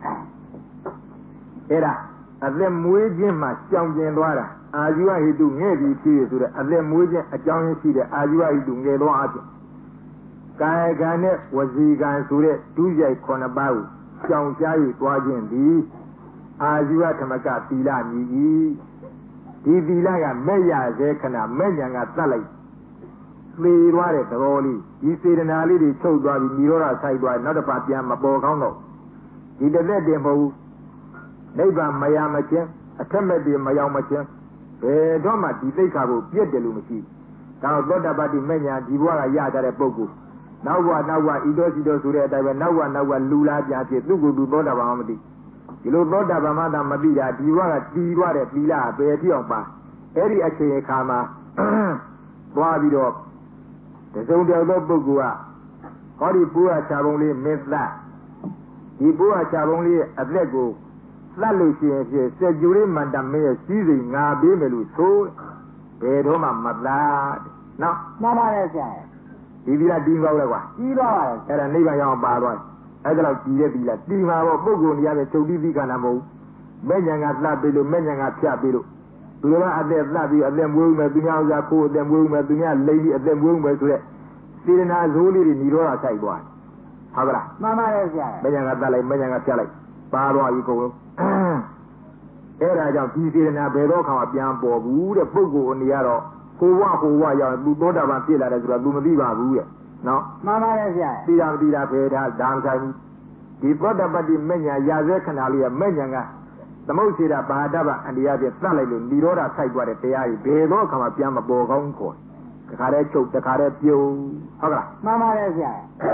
အဲ့ဒါအသက်မွေးခြင်းမှာကြောင်ကျင်သွားတာအာဇီဝဟိတုငဲ့ပြီးဖြစ်ရဆိုတဲ့အသက်မွေးခြင်းအကြောင်းရင်းရှိတဲ့အာဇီဝဟိတုငယ်သောအဖြစ်ကာယကံနဲ့ဝစီကံဆိုတဲ့ဒုရိုက်ခုနှစ်ပါးကိုကြောင်ရှား၍သွားခြင်းသည်အာဇီဝဓမ္မကသီလမြည်၏ဒီသီလကမဲ့ရစေခဏမဲ့ညာကတတ်လိုက်သေသွားတဲ့သဘောလေးဒီစေတနာလေးတွေချုပ်သွားပြီးនិရောဓဆိုင်သွားနောက်တစ်ပါးပြန်မပေါ်ကောင်းတော့ဒီတစ်သက်တည်းမဟုတ်ဘူးနိဗ္ဗာန်မရမချင်းအထက်မဲ့တည်းမရောက်မချင်းဘယ်တော့မှဒီသိက္ခာကိုပြည့်တယ်လို့မရှိဒါတော့သောတာပတိမဲ့ညာဒီဘဝကရကြတဲ့ပုဂ္ဂိုလ်နောက်ဘဝနောက်ဘဝဤတော်စီတော်ဆိုတဲ့အတိုင်းပဲနောက်ဘဝနောက်ဘဝလူလာပြန်ဖြစ်သူ့ကိုယ်သူသောတာပန်မသိဒီလိုသောတာပန်မှသာမသိတာဒီဘဝကတည်သွားတဲ့သီလဘယ်တိအောင်ပါအဲ့ဒီအချိန်အခါမှာသွားပြီးတော့တစုံတယောက်သောပုဂ္ဂိုလ်ကဟောဒီပူရချပုံလေးမစ္စဒီပူရချပုံလေးရဲ့အသက်ကိုသတ်လို့ရှိရင်ဖြစ်စက်ကြူလေးမန္တမင်းရဲ့စီးစိမ်ငါပေးမယ်လို့ဆိုဘယ်တော့မှမသားနော်မှန်ပါတယ်ဆရာဒီဒီလားဒီကောက်လဲကွာကြီးတော့ပါတယ်အဲ့ဒါနိဗ္ဗာန်ရောက်ပါသွားအဲ့ဒါတော့ကြည်တဲ့ဒီလားဒီမှာတော့ပုဂ္ဂိုလ်နေရာပဲချုပ်ပြီးပြီးခန္ဓာမဟုတ်မဲ့ညာကသတ်ပြီးလို့မဲ့ညာကဖြတ်ပြီးလို့သူတို့ကအသက်သတ်ပြီးအသက်မွေးဦးမယ်သူများဥစ္စာကိုအသက်မွေးဦးမယ်သူများလိမ့်ပြီးအသက်မွေးဦးမယ်ဆိုတဲ့စေတနာဇိုးလေးတွေညီတော့တာဆိုင်သွားဟုတ်ကလားမှန်ပါတယ်ဆရာမဲ့ညာကသတ်လိုက်မဲ့ညာကဖြတ်လိုက်ပါသွားပြီကုန်လုံးအဲ့ဒါကြောင့်ဒီစေတနာဘယ်တော့ခါမှပြန်ပေါ်ဘူးတဲ့ပုဂ္ဂိုလ်အနေရတော့ဟိုဝဟိုဝရောက်သူသောတာပန်ဖြစ်လာတယ်ဆိုတော့ तू မသိပါဘူးရဲ့နော်မှန်ပါတယ်ဆရာသိတာမသိတာဘယ်ထားဒါမဆိုင်ဘူးဒီသောတာပတိမဉ္ဇဉ်ရာဇဲခဏလေးကမဉ္ဇဉ်ကသမုတ်စေတာဘာဒဗအန္တရားပြသတ်လိုက်လို့និရောဓဆိုင်သွားတဲ့တရားကြီးဘယ်တော့ခါမှပြန်မပေါ်ကောင်းခေါ်တခါတည်းချုပ်တခါတည်းပြုံးဟုတ်ကလားမှန်ပါတယ်ဆရာ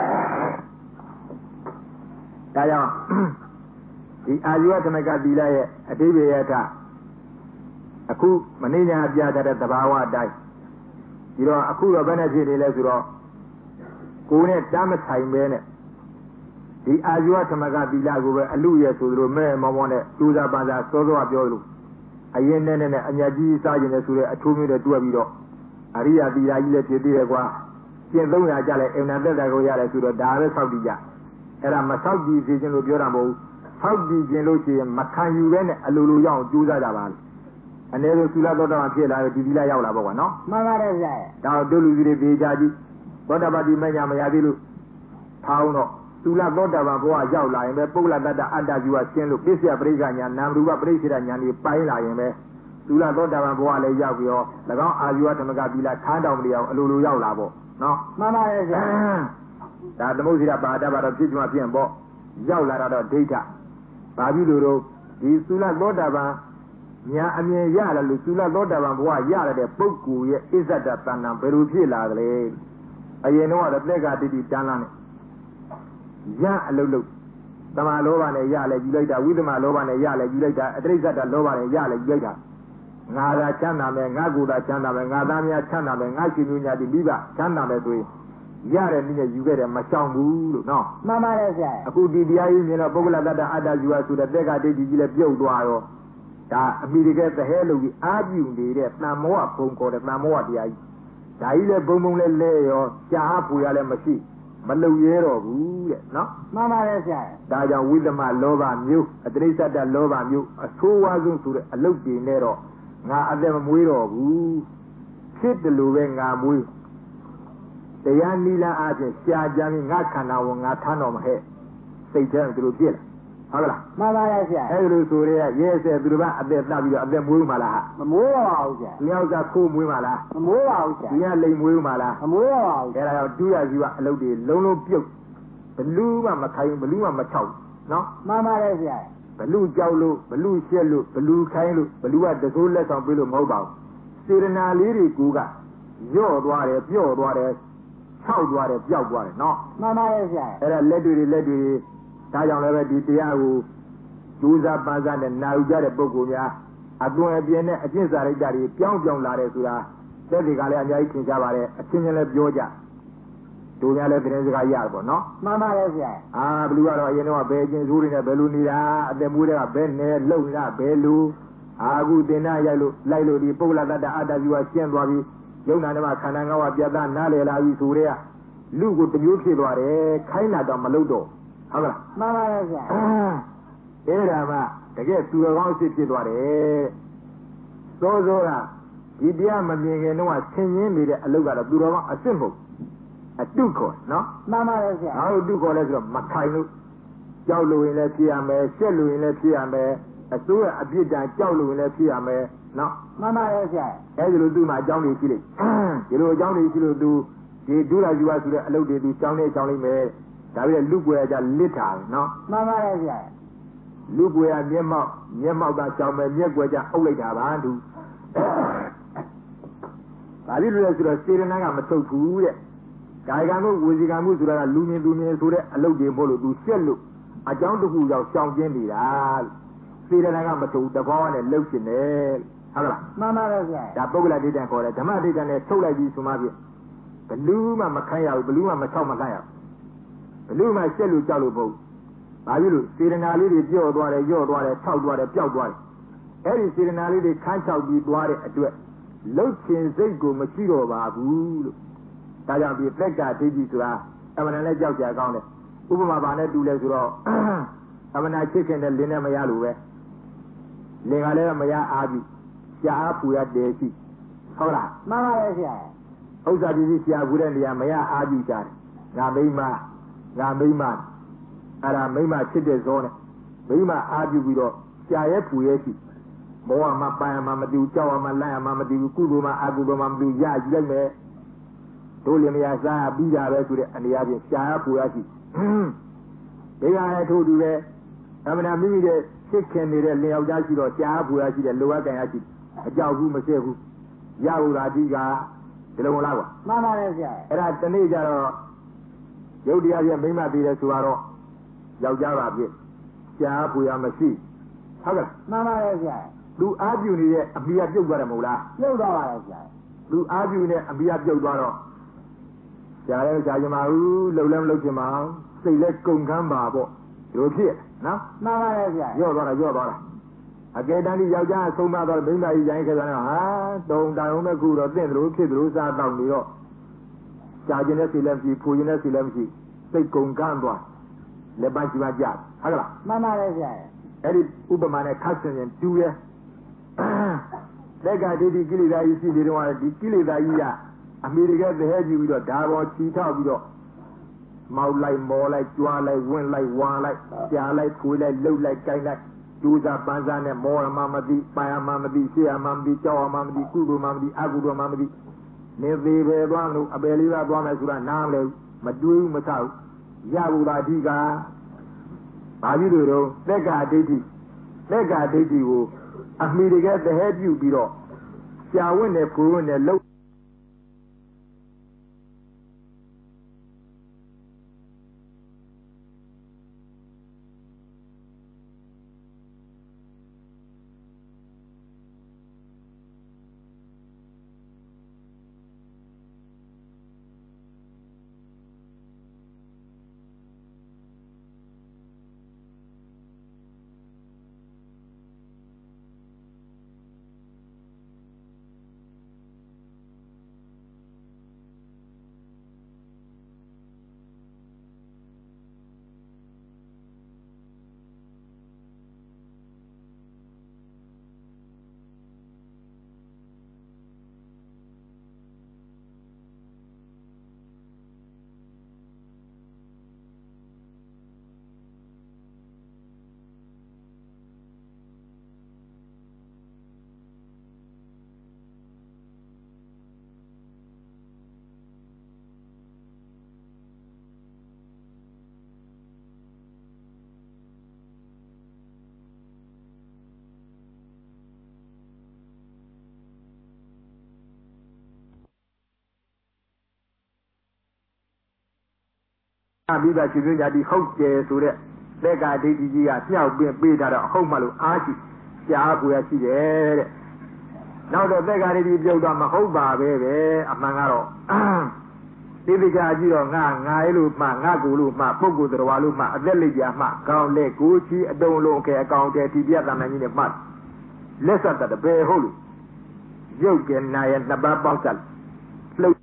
ဒါကြောင့်ဒီအာဇီဝဓမ္မကသီလရဲ့အတိပ္ပယ်ရထအခုမင်းညာပြတဲ့သဘာဝအတိုင်းဒီတော့အခုတော့ဘယ်နဲ့ဖြစ်နေလဲဆိုတော့ကိုယ်နဲ့တမ်းမဆိုင်ပဲနဲ့ဒီအာဇီဝဓမ္မကသီလကိုပဲအလူရဲ့ဆိုသလိုမဲ့မောမောနဲ့တူစားပါစားစောစောပြောလို့အရင်နဲ့နဲ့အညာကြီးစားခြင်းနဲ့ဆိုတဲ့အထိုးမျိုးနဲ့တွက်ပြီးတော့အရိယာသီလကြီးလည်းဖြစ်သေးတယ်ကွာကျင့်သုံးရာကြလဲအင်နာသက်တာကိုရတယ်ဆိုတော့ဒါပဲဆောက်တည်ကြအဲ့ဒါမဆောက်တည်စေခြင်းလို့ပြောတာမဟုတ်ဘူးဆောက်တည်ခြင်းလို့ရှိရင်မခံယူပဲနဲ့အလိုလိုရအောင်ကြိုးစားကြပါလားအနည်းဆုံးသုလသောတာပန်ဖြစ်လာတယ်ဒီသီလရောက်လာပေါ့ကွာနော်မှန်ပါတယ်ဗျာဒါတို့လူကြီးတွေပြေးကြကြည့်သောတာပတိမညာမရသေးလို့ထောင်းတော့သုလသောတာပန်ဘဝရောက်လာရင်ပဲပုဂ္ဂလတ္တအတ္တဇီဝရှင်းလို့ပစ္စယပရိက္ခညာနာမ်ရူပပရိစ္ဆေဒညာတွေပိုင်းလာရင်ပဲသုလသောတာပန်ဘဝလည်းရောက်ပြီးတော့၎င်းအာဇီဝဓမ္မကသီလခန်းတော်မလျောက်အလိုလိုရောက်လာပေါ့နော်မှန်ပါရဲ့ဗျာဒါသမုဒ္ဒရာပါဒပါတော့ဖြစ်ချင်မှဖြစ်ပေါ့ရောက်လာတော့ဒိဋ္ဌဘာဖြစ်လို့တော့ဒီသုလသောတာပန်ညာအမြင်ရတယ်လို့သုလသောတာပန်ဘဝရတဲ့ပုဂ္ဂိုလ်ရဲ့အစ္ဆဒတဏ္ဍဘယ်လိုဖြစ်လာသလဲအရင်တော့တက်ကတိတိတန်းလာနဲ့ရအလုတ်လုတ်သမာလောဘနဲ့ရလဲယူလိုက်တာဝိသမလောဘနဲ့ရလဲယူလိုက်တာအတိစ္ဆဒလောဘနဲ့ရလဲယူလိုက်တာငါသာချမ်းသာမယ်ငါကိုယ်သာချမ်းသာမယ်ငါသားများချမ်းသာမယ်ငါရှင်မျိုးညာတိမိဘချမ်းသာမယ်ဆိုရင်ရတဲ့နည်းနဲ့ယူခဲ့တယ်မရှောင်ဘူးလို့နော်မှန်ပါတယ်ဆရာအခုဒီတရားကြီးမြင်တော့ပုဂ္ဂလတ္တအတ္တယူရဆိုတဲ့တက်ကတိတိကြီးလည်းပြုတ်သွားရောဒါအမိတကယ်သဟဲလို့ကြီးအာပြုနေတဲ့တန်မောဘုံခေါ်တဲ့တန်မောတရားကြီးဒါကြီးလည်းဘုံဘုံလည်းလဲရောရှားပူရလည်းမရှိမလုံရဲတော့ဘူးတဲ့နော်မှန်ပါတယ်ဆရာဒါကြောင့်ဝိသမလောဘမျိုးအတိစ္ဆဒလောဘမျိုးအဆိုးဝါးဆုံးဆိုတဲ့အလုတ်တွေနဲ့တော့ငါအသက်မမွေးတော့ဘူးဖြစ်တယ်လို့ပဲငါမွေးတရားနိလအားဖြင့်ရှားကြမ်းငါခန္ဓာဝန်ငါထမ်းတော်မဟဲ့စိတ်ထဲသူတို့ဖြစ်လာဟုတ်လားမှန်ပါရဲ့ဆရာအဲ့လိုဆိုရဲရဲဆဲသူတို့ကအသက်တပ်ပြီးတော့အသက်မွေးမှလားမမွေးပါဘူးဆရာဒီယောက်ကခိုးမွေးမှလားမမွေးပါဘူးဆရာဒီကလိမ်မွေးမှလားမမွေးပါဘူးအဲ့ဒါတော့တူရစီကအလုပ်တွေလုံးလုံးပြုတ်ဘလူးမှမခိုင်းဘလူးမှမချောက်နော်မှန်ပါရဲ့ဆရာဘလူးကြောက်လို့ဘလူးရှက်လို့ဘလူးခိုင်းလို့ဘလူးကတစိုးလက်ဆောင်ပေးလို့မဟုတ်ပါဘူးစေရနာလေးတွေကူကညော့သွားတယ်ပြော့သွားတယ်ခြောက်သွားတယ်ပျောက်သွားတယ်နော်မှန်ပါရဲ့ဆရာအဲ့ဒါလက်တွေလက်တွေဒါကြောင့်လည်းပဲဒီတရားကိုကျိုးစားပန်းစားနဲ့နာယူကြတဲ့ပုဂ္ဂိုလ်များအသွင်အပြင်းနဲ့အကျင့်စာရိတ္တတွေပြောင်းပြောင်းလာတယ်ဆိုတာသက်တွေကလည်းအများကြီးသင်ကြပါတယ်အချင်းချင်းလည်းပြောကြတို့များလည်းသတင်းစကားရတယ်ပေါ့နော်မှန်ပါရဲ့ဆရာအာဘလူကတော့အရင်တော့ဘယ်ချင်းဆိုးတွေနဲ့ဘယ်လိုနေတာအသက်မွေးတဲ့ကဘယ်နဲ့လှုပ်နေတာဘယ်လိုအာခုတင်နာရိုက်လို့လိုက်လို့ဒီပုဂ္ဂလတ္တအတ္တဇီဝရှင်းသွားပြီးယုံနာဓမ္မခန္ဓာငါးပါးပြတ်သားနားလည်လာပြီဆိုတဲ့ကလူကိုတမျိုးဖြစ်သွားတယ်ခိုင်းတာတော့မလုပ်တော့ဟုတ်လားမှန်ပါရဲ့ဆရာအဲ့ဒါမှတကယ်သူတော်ကောင်းဖြစ်ဖြစ်သွားတယ်သောသောကဒီတရားမမြင်ခင်တော့ဆင်ရင်းနေတဲ့အလုပ်ကတော့သူတော်ကောင်းအစ်စ်မဟုတ်အတုခေါ်နော်မှန်ပါရဲ့ဆရာဟောတုခေါ်လဲဆိုတော့မခိုင်လို့ကြောက်လို့ရင်လည်းဖြစ်ရမယ်ရှက်လို့ရင်လည်းဖြစ်ရမယ်အစိုးရအပြစ်ဒဏ်ကြောက်လို့ရင်လည်းဖြစ်ရမယ်နော်မှန်ပါရဲ့ဆရာအဲဒီလိုသူ့မှာအကြောင်းတွေရှိလိမ့်ဒီလိုအကြောင်းတွေရှိလို့သူဒီဒုရယူဝဆိုတဲ့အလုပ်တွေသူကြောင်းနေကြောင်းလိမ့်မယ်ဒါပြီးတော့လူပွေကြလစ်တာနော်မှန်ပါရဲ့ဆရာလူပွေရမျက်မှောက်မျက်မှောက်သာကြောင်းမယ်မျက်ွယ်ကြအုပ်လိုက်တာပါသူဒါပြီးလို့ဆိုတော့စေရနာကမထုတ်ဘူးတဲ့ကာယကံမှုဝစီကံမှုဆိုတာကလူမြင်သူမြင်ဆိုတဲ့အလုပ်တွေမို့လို့သူရှက်လို့အကြောင်းတစ်ခုကြောင့်ရှောင်ကျင်းနေတာစေရနာကမထုတ်တဘောနဲ့လှုပ်ရှင်တယ်ဟုတ်လားမှန်ပါရဲ့ဆရာဒါပုဂ္ဂလဒိဋ္ဌံခေါ်တယ်ဓမ္မဒိဋ္ဌံနဲ့ထုတ်လိုက်ပြီးဆိုမှဖြင့်ဘလူးမှမခိုင်းရဘူးဘလူးမှမချောက်မခိုင်းရဘူးဘလူးမှရှက်လို့ကြောက်လို့မဟုတ်ဘာဖြစ်လို့စေရနာလေးတွေပြော့သွားတယ်ရော့သွားတယ်ခြောက်သွားတယ်ပျောက်သွားတယ်အဲ့ဒီစေရနာလေးတွေခန်းချောက်ပြီးသွားတဲ့အတွက်လှုပ်ရှင်စိတ်ကိုမရှိတော့ပါဘူးလို့ဒါကြောင့်ဒီသက်ကဒိဋ္ဌိဆိုတာအမှန်တည်းကြောက်ကြကောင်းတယ်ဥပမာဘာနဲ့တူလဲဆိုတော့အမှန်တည်းချစ်ခင်တဲ့လင်းနဲ့မရလို့ပဲလင်ကလည်းမရအားပြီရှားအားပူရတဲ့ရှိဟုတ်လားမှန်ပါရဲ့ဆရာဥစ္စာပြည်ကြီးရှားပူတဲ့နေရာမရအားပြီကြတယ်ငါမိမငါမိမအဲ့ဒါမိမချစ်တဲ့ဇောနဲ့မိမအားပြီပြီးတော့ရှားရဲပူရဲရှိမောဟမှာပန်မှာမတူကြောက်မှာလန့်မှာမတူကုသိုလ်မှာအကုသိုလ်မှာမတူရကြည့်လိုက်မယ်တို့လင်မယားစားပြီးကြပဲဆိုတဲ့အနေအချင်းရှားပူရရှိဒီကလည်းထို့တူပဲအမှန်တမိမိတဲ့ချစ်ခင်နေတဲ့လင်ယောက်ျားရှိတော့ရှားပူရရှိတဲ့လိုအပ်ကြရရှိအကြောက်ဘူးမစဲဘူးရဘူးလားဒီကဒီလိုမလားကွာမှန်ပါတယ်ဆရာအဲ့ဒါတနေ့ကျတော့ရုပ်တရားပြမိမပြီးတယ်ဆိုတော့ယောက်ျားပါဖြစ်ရှားပူရမရှိဟုတ်ကဲ့မှန်ပါတယ်ဆရာလူအားပြုနေတဲ့အမိကပြုတ်သွားတယ်မဟုတ်လားပြုတ်သွားပါရဲ့ဆရာလူအားပြုနေအမိကပြုတ်သွားတော့ရှားလဲရှားချင်ပါဘူးလှုပ်လဲမလှုပ်ချင်ပါဘူးစိတ်လဲကုန်ကမ်းပါပေါ့ဒီလိုဖြစ်နော်မှန်ပါရဲ့ဆရာရော့သွားတာရော့သွားတာအကယ်တမ်းဒီယောက်ျားအဆုံးမတော့မိန်းမကြီးရိုင်းခဲ့တယ်ဟာတုံတိုင်အောင်မဲ့ခုတော့တင့်တယ်လို့ဖြစ်တယ်လို့စားတော့နေတော့ရှားခြင်းနဲ့စိတ်လည်းမရှိဖူခြင်းနဲ့စိတ်လည်းမရှိစိတ်ကုန်ကမ်းသွားလက်ပတ်ကြီးပါကြဟုတ်လားမှန်ပါရဲ့ဆရာအဲ့ဒီဥပမာနဲ့ခတ်ဆင်ရင်တူရဲ့လက်ကဒိဋ္ဌိကိလေသာကြီးရှိနေတော့ဒီကိလေသာကြီးကအမေရိကန်သဟဲကြည့်ပြီးတော့ဓာပေါ်ချီထောက်ပြီးတော့မောက်လိုက်မော်လိုက်ကြွားလိုက်ဝင့်လိုက်ဝါလိုက်ကြားလိုက်ဖွေးလိုက်လှုပ်လိုက်ကြိုက်လိုက်ဒူစာပန်းစားနဲ့မောရမမသိပိုင်မမသိရှေ့အမမသိကြောက်အမမသိကုသိုလ်မမသိအကုသိုလ်မမသိနေသေးပဲသွားလို့အပယ်လေးပါသွားမယ်ဆိုတာနားမလဲမတွေးဘူးမဆောက်ရဘူးလားဒီကဘာဖြစ်လို့တော့သက်္ကာဒိဋ္ဌိသက်္ကာဒိဋ္ဌိကိုအမိတကယ်တဟဲပြုပြီးတော့ရှားဝင့်နဲ့ဖွေးဝင့်နဲ့လှုပ်ပြီးပါရှင်ပြညာဒီဟုတ်တယ်ဆိုတဲ့သက်္ကာဒိဋ္ဌိကြီးကမြောက်ပင်ပေးထားတော့အဟုတ်မှလို့အားရှိရှားကိုရရှိတယ်တဲ့နောက်တော့သက်္ကာဒိဋ္ဌိပြုတ်တော့မဟုတ်ပါပဲပဲအမှန်ကတော့ဒီတိကျကြည့်တော့ငါငါရဲ့လို့မှငါကိုလို့မှပုဂ္ဂိုလ်တော်လို့မှအသက်လက်ပြမှကောင်းလက်ကိုချီအတုံးလုံးကဲအကောင်တဲဒီပြတ်တမန်ကြီးနဲ့မှလက်ဆက်တဲ့ဘယ်ဟုတ်လို့ရုပ်ကဲနာရဲ့နှစ်ပါးပေါက်ဆက်လှုပ်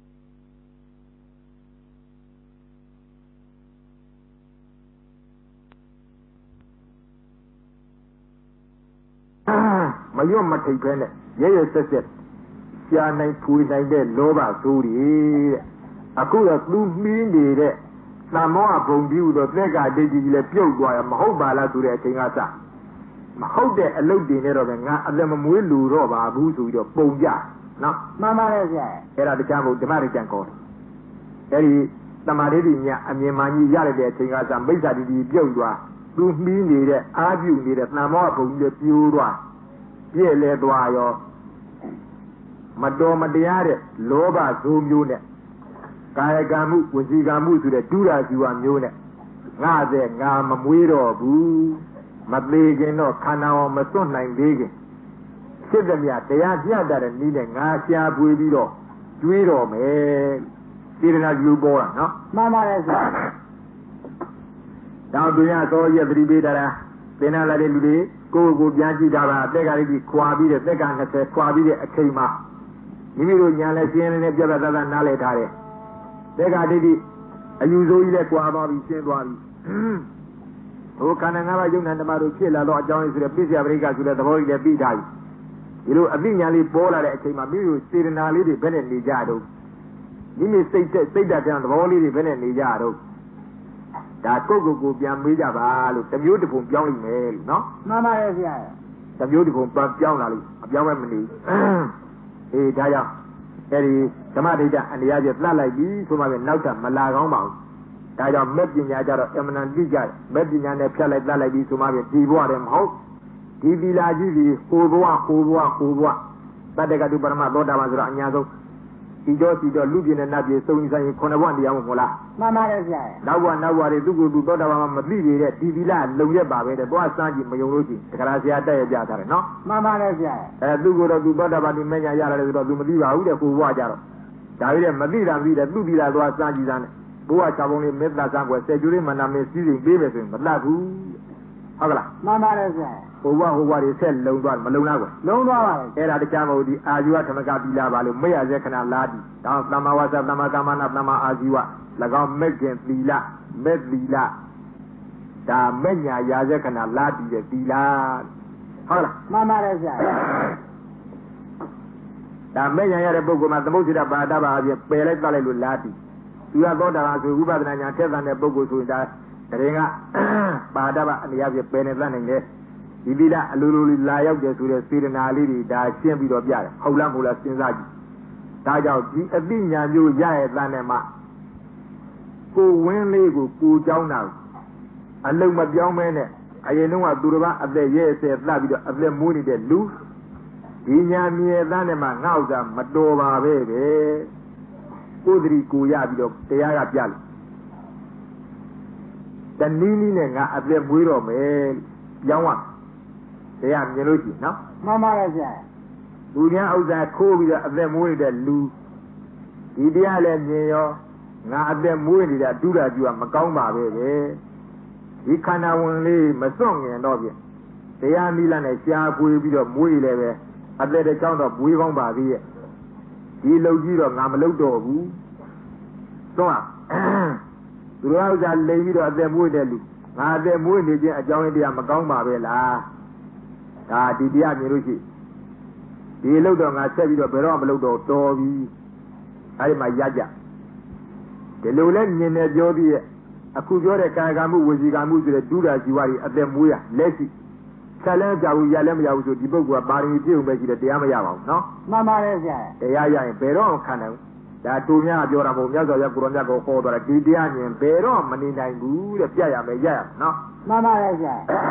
မရွတ်မထိတ်ပဲနဲ့ရဲရဲဆက်ဆက်ရှားနိုင်ဖွေနိုင်တဲ့လောဘဆိုးတွေတဲ့အခုတော့သူမှီးနေတဲ့သံမောဟဘုံပြီးတော့သက်္ကာဒိဋ္ဌိကြီးလည်းပြုတ်သွားရမဟုတ်ပါလားဆိုတဲ့အချိန်ကစမဟုတ်တဲ့အလုပ်တွေနဲ့တော့ပဲငါအသက်မမွေးလူတော့ပါဘူးဆိုပြီးတော့ပုံကြနော်မှန်ပါလေဆရာအဲ့ဒါတရားဘုဓမ္မရိတံကောတယ်အဲ့ဒီသမာဓိညအမြင်မှန်ကြီးရတဲ့အချိန်ကစမိစ္ဆာဒိဋ္ဌိပြုတ်သွားသူမှီးနေတဲ့အာပြုနေတဲ့သံမောဟဘုံကြီးပြိုးသွားပြည့်လဲသွားရောမတော်မတရားတဲ့လောဘဇိုးမျိုးနဲ့ကာယကံမှုဝစီကံမှုဆိုတဲ့ဒုရဇီဝမျိုးနဲ့ငါတဲ့ငါမမွေးတော့ဘူးမသေးခင်တော့ခန္ဓာအောင်မစွန့်နိုင်သေးခင်စစ်သမျှတရားပြတတ်တဲ့နည်းနဲ့ငါရှားပွေပြီးတော့ကျွေးတော့မယ်စေတနာယူပေါ်တာနော်မှန်ပါတယ်ဆရာတော့သူရသောရသတိပေးတာသင်္နာလာတဲ့လူတွေကိုယ်ကိုပြန်ကြည့်တာပါတက်ကလေးကြီးခွာပြီးတဲ့တက်ကနှစ်ဆယ်ခွာပြီးတဲ့အချိန်မှာမိမိတို့ညာလဲရှင်းနေတဲ့ပြတ်ပြတ်သားသားနားလည်ထားတယ်တက်ကဒိဋ္ဌိအယူဆိုးကြီးလဲခွာသွားပြီးရှင်းသွားပြီဟိုခန္ဓာငါးပါးယုံနာဓမ္မတို့ဖြစ်လာတော့အကြောင်းရင်းဆိုတဲ့ပြည့်စရာပရိက္ခဆိုတဲ့သဘောကြီးလည်းပြီးထားပြီဒီလိုအသိဉာဏ်လေးပေါ်လာတဲ့အချိန်မှာမိမိတို့စေတနာလေးတွေဘယ်နဲ့နေကြတော့မိမိစိတ်စိတ်ဓာတ်တဲ့သဘောလေးတွေဘယ်နဲ့နေကြတော့ဒါကိုယ့်ကိုယ်ကိုပြန်မေးကြပါလို့တမျိုးတစ်ပုံပြောင်းလိမ့်မယ်လို့နော်မှန်ပါရဲ့ဆရာတမျိုးတစ်ပုံပြောင်းလာလို့အပြောင်းမဲ့မနေအေးဒါကြောင့်အဲဒီဓမ္မဒိဋ္ဌအန္တရားကျသတ်လိုက်ပြီဆိုမှပဲနောက်ထပ်မလာကောင်းပါဘူးဒါကြောင့်မဲ့ပညာကြတော့အမှန်တန်သိကြတယ်မဲ့ပညာနဲ့ဖြတ်လိုက်သတ်လိုက်ပြီဆိုမှပဲဒီဘဝတည်းမဟုတ်ဒီသီလာကြီးဒီဟိုဘဝဟိုဘဝဟိုဘဝတတ္တကတုပရမသောတာပန်ဆိုတော့အညာဆုံးဒီတော့ဒီတော့လူပြင်းနဲ့နတ်ပြည်စုံဆိုင်ရင်ခုနှစ်ဘဝတရားမဟုတ်လားမှန်ပါတယ်ဆရာနောက်ဘဝနောက်ဘဝတွေသူ့ကိုယ်သူသောတာပန်မှာမသိနေတဲ့ဒီသီလာလုံရက်ပါပဲတဲ့သွားစမ်းကြည့်မယုံလို့ရှိရင်တခါဆရာတက်ရပြထားတယ်နော်မှန်ပါတယ်ဆရာအဲသူ့ကိုယ်တော့သူသောတာပန်ဒီမညာရတယ်ဆိုတော့သူမသိပါဘူးတဲ့ကိုဘဝကြတော့ဒါကြီးတဲ့မသိတာမသိတဲ့သူ့သီလာသွားစမ်းကြည့်သားနဲ့ဘဝချောင်းပုံလေးမေတ္တာစမ်းွယ်ဆယ်ကျူလေးမန္တမင်းစီးစိမ်ပေးမယ်ဆိုရင်မလှဘူးဟုတ်ကလားမှန်ပါတယ်ဆရာဟိုဘဟိုဘတွေဆက်လုံသွားမလုံလားကွာလုံသွားပါလေအဲ့ဒါတခြားမဟုတ်ဒီအာဇီဝဓမ္မကပီလာပါလို့မေ့ရစေခဏလာဒီဒါသမ္မာဝါစာသမ္မာကမ္မနာသမ္မာအာဇီဝ၎င်းမဲ့ခင်သီလမဲ့သီလဒါမဲ့ညာရာစေခဏလာဒီတဲ့သီလဟုတ်လားမှန်ပါတယ်ဆရာဒါမဲ့ညာရတဲ့ပုဂ္ဂိုလ်မှာသမုဒ္ဒရာပါဒပါအပြင်ပယ်လိုက်တတ်လိုက်လို့လာဒီသူရသောတာကဆိုဥပဒနာညာထက်သန်တဲ့ပုဂ္ဂိုလ်ဆိုရင်ဒါတရင်ကပါဒပါအနေအချင်းပယ်နေသတ်နိုင်တယ်ဒီသီလအလိုလိုလာရောက်တယ်ဆိုတဲ့စေတနာလေးတွေဒါရှင်းပြီးတော့ပြတယ်ဟုတ်လားမဟုတ်လားစဉ်းစားကြည့်ဒါကြောင့်ဒီအသိဉာဏ်မျိုးရရဲ့တန်းနဲ့မှကိုဝင်းလေးကိုကိုเจ้าနာအလုံးမပြောင်းမဲနဲ့အရင်တော့ကသူတစ်ပါးအသက်ရဲဆဲသတ်ပြီးတော့အသက်မွေးနေတဲ့လူဒီညာမြေသားနဲ့မှငါ့ဥစ္စာမတော်ပါပဲပဲကိုယ်တည်းကိုရပြီးတော့တရားကပြလို့တနည်းနည်းနဲ့ငါအသက်မွေးတော့မယ်ပြောင်းရတရားမြင်လို့ရှိနော်မှန်ပါရဲ့ဆရာလူညာဥစ္စာခိုးပြီးတော့အသက်မွေးနေတဲ့လူဒီတရားလည်းမြင်ရောငါအသက်မွေးနေတာဒုရကျူကမကောင်းပါပဲပဲဒီခန္ဓာဝင်လေးမစွန့်ငင်တော့ပြင်တရားနိလနဲ့ရှားပွေးပြီးတော့မွေးလည်းပဲအသက်တစ်ချောင်းတော့မွေးကောင်းပါသေးရဲ့ဒီလုံကြီးတော့ငါမလုံတော့ဘူးတော့သူတို့ဥစ္စာလိမ်ပြီးတော့အသက်မွေးတဲ့လူငါအသက်မွေးနေခြင်းအကြောင်းရင်းတရားမကောင်းပါပဲလားဒါဒီတရားမြင်လို့ရှိဒီလုံတော့ငါဆက်ပြီးတော့ဘယ်တော့မလုံတော့တော်ပြီအဲဒီမှာရကြဒီလိုလဲမြင်နေပြောပြီးရဲ့အခုပြောတဲ့ကာယကမှုဝစီကမှုဆိုတဲ့ဒုရာဇီဝတွေအသက်မွေးရလက်ရှိဆက်လဲကြောက်ရလည်းမရဘူးဆိုဒီပုဂ္ဂိုလ်ကပါရမီပြည့်ုံပဲရှိတယ်တရားမရပါဘူးနော်မှန်ပါတယ်ဆရာတရားရရင်ဘယ်တော့မှခံနိုင်ဘူးဒါတူများပြောတာမဟုတ်မြတ်စွာဘုရားကိုရောမြတ်ကိုဟောတော်တယ်ဒီတရားမြင်ဘယ်တော့မနေနိုင်ဘူးတဲ့ပြရမယ်ရရနော်မှန်ပါတယ်ဆရာ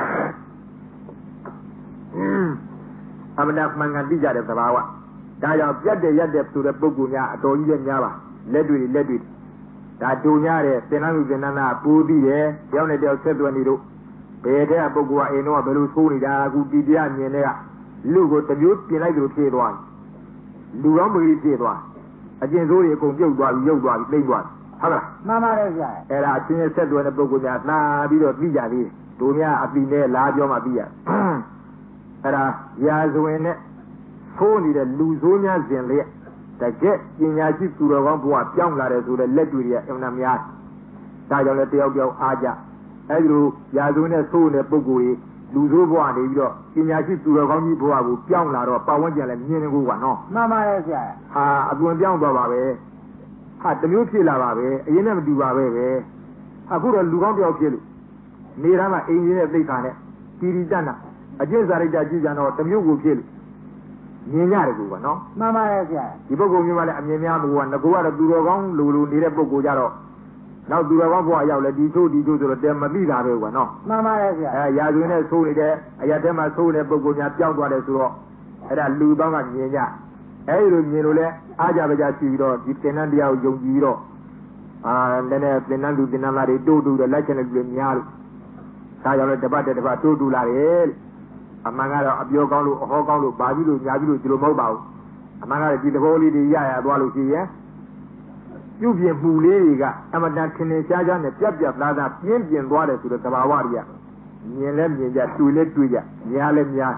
အမှန်တရားမှန်ကန်သိကြတဲ့သဘာဝဒါကြောင့်ပြတ်တဲ့ရက်တဲ့ဆိုတဲ့ပုဂ္ဂိုလ်များအတော်ကြီးလည်းများပါလက်တွေလက်တွေဒါတူများတဲ့သင်္နန်းလူသင်္နန်းနာပူပြီးတယ်တယောက်နဲ့တယောက်ဆက်သွယ်နေလို့ဘယ်တဲ့ပုဂ္ဂိုလ်ကအိမ်တော့ဘယ်လိုဆိုးနေတာအခုဒီတရားမြင်တဲ့ကလူကိုတမျိုးပြင်လိုက်လို့ဖြည့်သွားလူကောင်းမကြီးဖြည့်သွားအကျင့်ဆိုးတွေအကုန်ပြုတ်သွားပြီးရုပ်သွားပြီးသိမ့်သွားဟုတ်လားမှန်ပါတယ်ဆရာအဲ့ဒါအချင်းချင်းဆက်သွယ်တဲ့ပုဂ္ဂိုလ်များလာပြီးတော့သိကြသေးတို့များအပီနဲ့လာပြောမှသိရအဲ့ဒါရာဇဝင်နဲ့ဆိုးနေတဲ့လူဆိုးများစဉ်လေတကယ်ပညာရှိသူတော်ကောင်းဘုရားပြောင်းလာတယ်ဆိုတဲ့လက်တွေကအမှန်များဒါကြောင့်လည်းတယောက်တယောက်အားကြအဲဒီလိုရာဇဝင်နဲ့ဆိုးနေတဲ့ပုဂ္ဂိုလ်ကြီးလူဆိုးဘဝနေပြီးတော့ပညာရှိသူတော်ကောင်းကြီးဘဝကိုပြောင်းလာတော့ပတ်ဝန်းကျင်လည်းမြင်နေကိုကနော်မှန်ပါတယ်ဆရာဟာအသွင်ပြောင်းသွားပါပဲဟာတမျိုးဖြစ်လာပါပဲအရင်နဲ့မတူပါပဲပဲအခုတော့လူကောင်းတယောက်ဖြစ်လို့နေရမှာအိမ်ကြီးနဲ့သိခါနဲ့တီတီတတ်နာအကျင့်စာရိတ္တကြည့်ကြတော့တမျိုးကိုဖြစ်လို့မြင်ရတယ်ကိုကနော်မှန်ပါတယ်ဆရာဒီပုဂ္ဂိုလ်မျိုးကလည်းအမြင်များဘူးကငကိုကတော့သူတော်ကောင်းလူလူနေတဲ့ပုဂ္ဂိုလ်ကြတော့နောက်သူတော်ကောင်းဘဝရောက်လဲဒီချိုးဒီချိုးဆိုတော့တဲမသိတာပဲကွာနော်မှန်ပါတယ်ဆရာအဲရာဇဝင်နဲ့ဆိုးနေတဲ့အရာထဲမှာဆိုးနေတဲ့ပုဂ္ဂိုလ်များပြောင်းသွားတယ်ဆိုတော့အဲ့ဒါလူပေါင်းကမြင်ကြအဲဒီလိုမြင်လို့လဲအားကြပါကြရှိပြီးတော့ဒီသင်္นานတရားကိုယုံကြည်ပြီးတော့အာလည်းနဲ့သင်္นานလူသင်္นานသားတွေတိုးတူတယ်လက်ချက်နဲ့လူတွေများလို့ဒါကြောင့်လဲတပတ်တပတ်တိုးတူလာတယ်အမှန်ကတော့အပြောကောင်းလို့အဟောကောင်းလို့ဘာပြီးလို့ညာပြီးလို့ဒီလိုမဟုတ်ပါဘူးအမှန်ကတော့ဒီသဘောလေးတွေရရသွားလို့ရှိရင်ပြုပြင်မှုလေးတွေကအမတန်ထင်ထင်ရှားရှားနဲ့ပြက်ပြက်သားသားပြင်းပြင်းသွားတယ်ဆိုတဲ့သဘာဝတွေကမြင်လဲမြင်ကြတွေ့လဲတွေ့ကြများလဲများ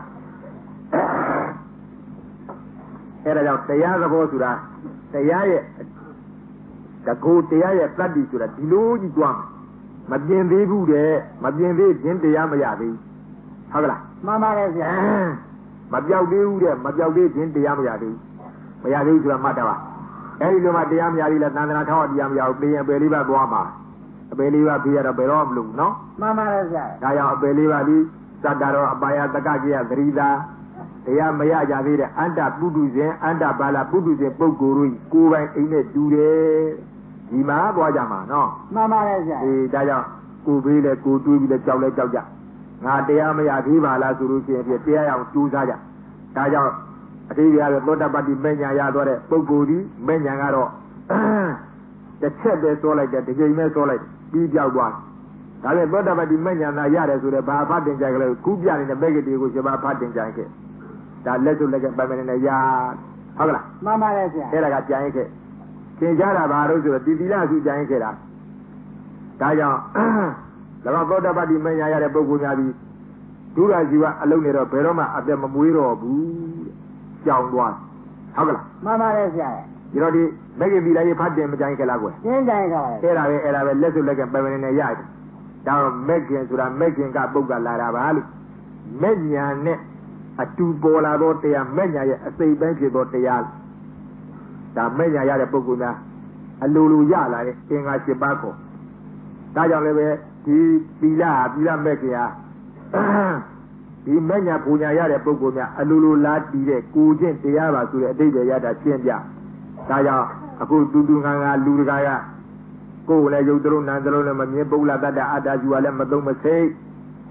အဲဒါကြောင့်တရားသဘောဆိုတာတရားရဲ့တကူတရားရဲ့တတ္တိဆိုတာဒီလိုကြီးကြွားမပြင်းသေးဘူးတဲ့မပြင်းသေးခြင်းတရားမရသေးဟုတ်ကလားမှန်ပါတယ်ဆရာမပြောက်သေးဘူးတဲ့မပြောက်သေးခြင်းတရားမရသေးဘူးမရသေးဘူးဆိုတာမှတ်တာပါအဲဒီလိုမှတရားမရသေးလဲသန္တနာထောက်တရားမရဘူးပြင်အပယ်လေးပါသွားမှာအပယ်လေးပါပြရတော့ဘယ်တော့မလို့နော်မှန်ပါတယ်ဆရာဒါကြောင့်အပယ်လေးပါပြီးသတ္တရောအပါယတကကြီးယသရိတာတရားမရကြသေးတဲ့အန္တပုတုဇဉ်အန္တပါဠပုတုဇဉ်ပုဂ္ဂိုလ်တို့ကိုယ်ပိုင်အိမ်နဲ့တူတယ်ဒီမှာသွားကြမှာနော်မှန်ပါတယ်ဆရာအေးဒါကြောင့်ကိုယ်ဘေးလဲကိုယ်တွေးပြီးလဲကြောက်လဲကြောက်ကြငါတရားမရသေးပါလားဆိုလို့ရှိရင်ပြတရားရအောင်ကြိုးစားကြဒါကြောင့်အတိအရသောတပတ္တိမဉ္ဇဏ်ရသွားတဲ့ပုဂ္ဂိုလ်ဒီမဉ္ဇဏ်ကတော့တစ်ချက်ပဲစောလိုက်တယ်တစ်ချိန်ပဲစောလိုက်ပြီးပြောက်သွားဒါလည်းသောတပတ္တိမဉ္ဇဏ်သာရတယ်ဆိုတော့ဘာဖတ်တင်ကြကြလဲခုပြနေတဲ့ဘက်ကတိကိုရှင်ဘာဖတ်တင်ကြခဲ့ဒါလက်စုပ်လက်ကပိုင်မနေနဲ့ရဟုတ်ကလားမှန်ပါတယ်ဆရာအဲ့ဒါကကြံရခဲ့သင်ကြားတာဘာလို့ဆိုတော့တိတိလစုကြံရခဲ့တာဒါကြောင့်၎င်းသောတပတ္တိမဉ္ဇဏ်ရတဲ့ပုဂ္ဂိုလ်များပြီးဒုရဇီဝအလုံးနေတော့ဘယ်တော့မှအသက်မမွေးတော့ဘူးကြောင်သွားဟုတ်ကလားမှန်ပါတယ်ဆရာဒီတော့ဒီမဂ္ဂင်ပိလိုက်ဖတ်တယ်မကြိုင်ခဲ့လားကွယ်ကျင်းကြိုင်ခဲ့ပါအဲ့ဒါပဲအဲ့ဒါပဲလက်စုပ်လက်ကပိုင်မနေနဲ့ရတယ်ဒါတော့မဂ္ဂင်ဆိုတာမဂ္ဂင်ကပုဂ္ဂလာတာပါလို့မဉ္ဇဏ်နဲ့အတူပေါ်လာသောတရားမဉ္ဇဏ်ရဲ့အစိတ်ပိုင်းဖြစ်သောတရားဒါမဉ္ဇဏ်ရတဲ့ပုဂ္ဂိုလ်များအလိုလိုရလာတဲ့အင်္ဂါ၈ပါးကိုဒါကြောင့်လည်းပဲဒီသီလသီလမဲ့ခင်ဟာဒီမဲ့ညာပူညာရတဲ့ပုဂ္ဂိုလ်များအလိုလိုလားတည်တဲ့ကိုချင်းတရားပါဆိုတဲ့အတိတ်တွေရတာရှင်းပြဒါကြောင့်အခုတူတူငါငါလူတကာကကိုယ်လည်းရုပ်တလုံးနာမ်တလုံးလည်းမမြင်ပုဂ္ဂလတ္တအတ္တယူရလည်းမသုံးမစိတ်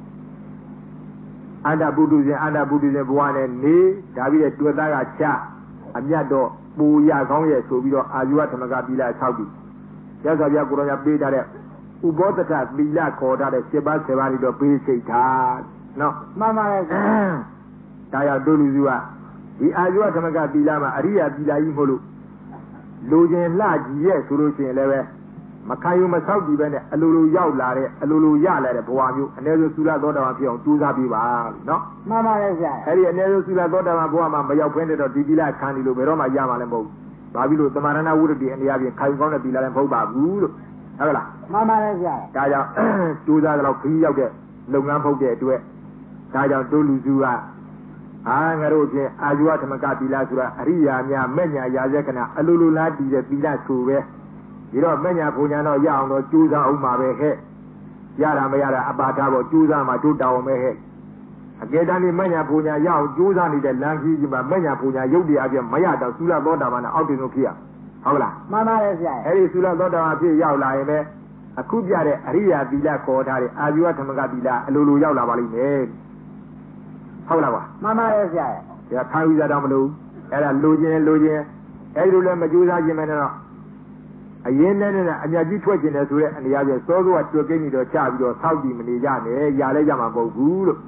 အတ္တပုထုဇဉ်အတ္တပုထုဇဉ်ဘဝနဲ့နေဒါပြီးတဲ့တွေ့သားကချအမြတ်တော့ပူရကောင်းရဲ့ဆိုပြီးတော့အာယုဝဓမ္မကပီလာ၆ပြီရသော်ပြကိုရောင်ပေးထားတဲ့ဥဘောတထသီလခေါ်ထားတဲ့၈ပါး၁၀ပါးတွေတော့ပေးစိတ်ထားနော်မှန်ပါရဲ့ဒါရောက်တို့လူစုကဒီအာယုဝဓမ္မကပီလာမှာအရိယာပီလာကြီးမဟုတ်လို့လူချင်းလှကြီးရဲ့ဆိုလို့ရှိရင်လည်းပဲမခံယူမဆောက်တည်ပဲနဲ့အလိုလိုရောက်လာတဲ့အလိုလိုရလာတဲ့ဘဝမျိုးအ ਨੇ ဆုံးသုလသောတာပန်ဖြစ်အောင်ကြိုးစားပြီးပါနော်မှန်ပါရဲ့ဆရာအဲ့ဒီအ ਨੇ ဆုံးသုလသောတာပန်ဘဝမှာမရောက်ဖ ೇನೆ တော့ဒီပီလာခံဒီလိုဘယ်တော့မှရမှာလည်းမဟုတ်ဘူးဘာဖြစ်လို့သမารဏဝုဒ္ဓတိအနေအချင်းခံယူကောင်းတဲ့ပီလာလည်းမဟုတ်ပါဘူးလို့ဟုတ်လားမှန်ပါရဲ့ဆရာဒါကြောင့်ကြိုးစားကြတော့ခရီးရောက်တဲ့လုပ်ငန်းဖုတ်တဲ့အတွက်ဒါကြောင့်တို့လူစုကအာငါတို့ချင်းအာယုဝဓမ္မကပီလာဆိုတာအရိယာများမဲ့ညာရာဇက်ကနာအလိုလိုလားတည်တဲ့ပီလာဆိုပဲဒီတော့မဲ့ညာဘုံညာတော့ရအောင်တော့ကြိုးစားအောင်ပါပဲဟဲ့ရတာမရတာအပါထားပေါ့ကြိုးစားမှတို့တောင်းမယ်ဟဲ့အကယ်တမ်းဒီမဲ့ညာဘုံညာရအောင်ကြိုးစားနေတဲ့လမ်းကြီးကြီးမှာမဲ့ညာဘုံညာရုပ်တရားပြမရတော့သုလသောတာပန်နဲ့အောက်တင်ဆုံးဖြစ်ရဟုတ်လားမှန်ပါရဲ့ဆရာအဲ့ဒီသုလသောတာပန်ဖြစ်ရောက်လာရင်ပဲအခုပြတဲ့အရိယာသီလခေါ်ထားတဲ့အာယုဝဓမ္မကသီလအလိုလိုရောက်လာပါလိမ့်မယ်ဟုတ်လားကွာမှန်ပါရဲ့ဆရာဒါခံယူရတော့မလို့အဲ့ဒါလိုချင်လိုချင်အဲ့လိုလည်းမကြိုးစားခြင်းပဲနဲ့တော့အရင်နဲ့နဲ့အညာကြီးထွက်ကျင်တယ်ဆိုတဲ့အနေအချင်းစောစောကကြွကိန်းပြီးတော့ချပြီးတော့စောက်ကြည့်မနေကြနဲ့ຢာလဲကြမှာမဟုတ်ဘူးလို့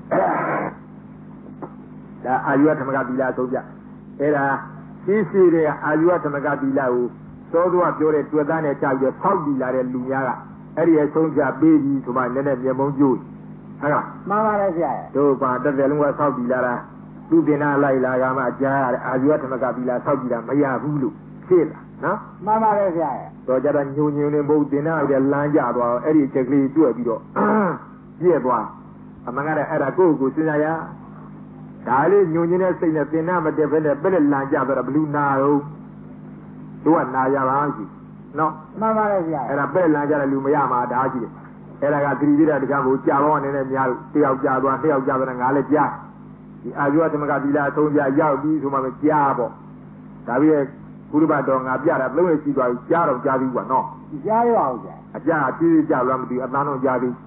ဒါအာယုဝဓမ္မကသီလဆုံးပြအဲ့ဒါရှင်းရှင်းတဲ့အာယုဝဓမ္မကသီလကိုစောစောကပြောတဲ့တွေ့သားနဲ့ချပြီးတော့စောက်ကြည့်လာတဲ့လူများကအဲ့ဒီအဆုံးဖြတ်ပေးပြီးဆိုမှလည်းနဲ့မျက်မုံးကျိုးဟုတ်လားမှန်ပါရဲ့ဆရာတို့ပါတက်တယ်လုံးကစောက်ကြည့်လာတာသူတင်နာလိုက်လာကမှကြားရတဲ့အာယုဝဓမ္မကသီလစောက်ကြည့်တာမရဘူးလို့ဖြစ်လာနော်မှန်ပါရဲ့ဆရာတော့ကြတော့ညုံညုံနေဘုတ်တင်နာရလမ်းကြသွားအဲ့ဒီချက်ကလေးတွေ့ပြီးတော့ပြည့်သွားအမှန်ကလည်းအဲ့ဒါကိုယ့်ကိုယ်စဉ်းစားရဒါလေးညုံညင်းတဲ့စိတ်နဲ့တင်နာမတက်ဘဲနဲ့ပဲ့လမ်းကြတော့ဘလူနာတော့တို့ကနာရပါရှိနော်မှန်ပါရဲ့ဆရာအဲ့ဒါပဲ့လမ်းကြတဲ့လူမရမှာဒါရှိတယ်အဲ့ဒါကသတိရတဲ့တကားကိုကြာတော့အနေနဲ့များလို့တယောက်ကြာသွားနှစ်ယောက်ကြာသွားငါလည်းကြားဒီအာယုဝဓမ္မကသီလအဆုံးပြရောက်ပြီးဆိုမှမကြားပေါ့ဒါပြီးရဲ့ဘုရားတော်ငါပြတာသုံးရရှိသွားပြီကြားတော့ကြားပြီးကွာနော်ကြားရအောင်ဆရာအကြာအပြေးကြလို့မသိအတန်းတော့ကြားပြီး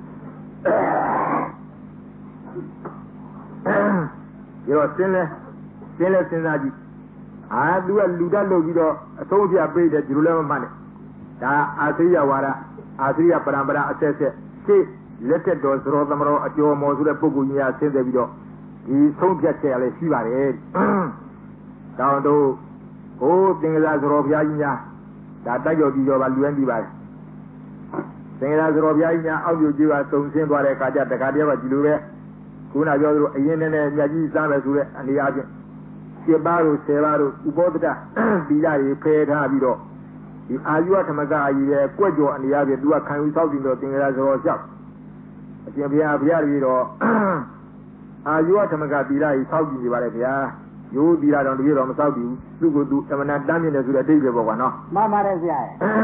ရောစင်းလဲစင်းလဲစဉ်းစားကြည့်အာသူကလူတတ်လို့ပြီးတော့အဆုံးပြပေးတယ်ဒီလိုလည်းမမှတ်နဲ့ဒါအာသိယဝါဒအာသိယပရံပရာအဆက်ဆက်ရှေ့လက်သက်တော်သရောသမရောအကျော်မော်ဆိုတဲ့ပုဂ္ဂိုလ်ကြီးများဆင်းတယ်ပြီးတော့ဒီဆုံးဖြတ်ချက်ရလဲရှိပါတယ်တောင်းတို့ဟိုသင်္ကလာသရောဘုရားကြီးများဒါတိုက်ကျော်ကြီးကျော်ပါလူရန်ကြည့်ပါတယ်သင်္ကလာသရောဘုရားကြီးများအောက်ပြူကြီးကစုံဆင်းသွားတဲ့အခါကျတခါတည်းကဒီလိုပဲခုနပြောသလိုအရင်နဲ့နဲ့မြတ်ကြီးစားမယ်ဆိုတဲ့အနေအချင်းရှစ်ပါးတို့ဆယ်ပါးတို့ဥပောဒတသီလတွေဖယ်ထားပြီးတော့ဒီအာယုဝဓမ္မကအာကြီးရဲ့ကွက်ကြော်အနေအချင်းသူကခံယူဆောက်ပြီးတော့သင်္ကလာသရောလျှောက်အရှင်ဘုရားဘုရားကြီးတော့အာယုဝဓမ္မကသီလကြီးဆောက်ကြည့်နေပါလေဗျာရိုးသီလတော်တကယ်တော့မဆောက်ဘူးသူ့ကိုယ်သူအမနာတမ်းမြင်တယ်ဆိုတဲ့အတိတ်ပဲပေါ့ကွာနော်မှန်ပါတယ်ဆရာ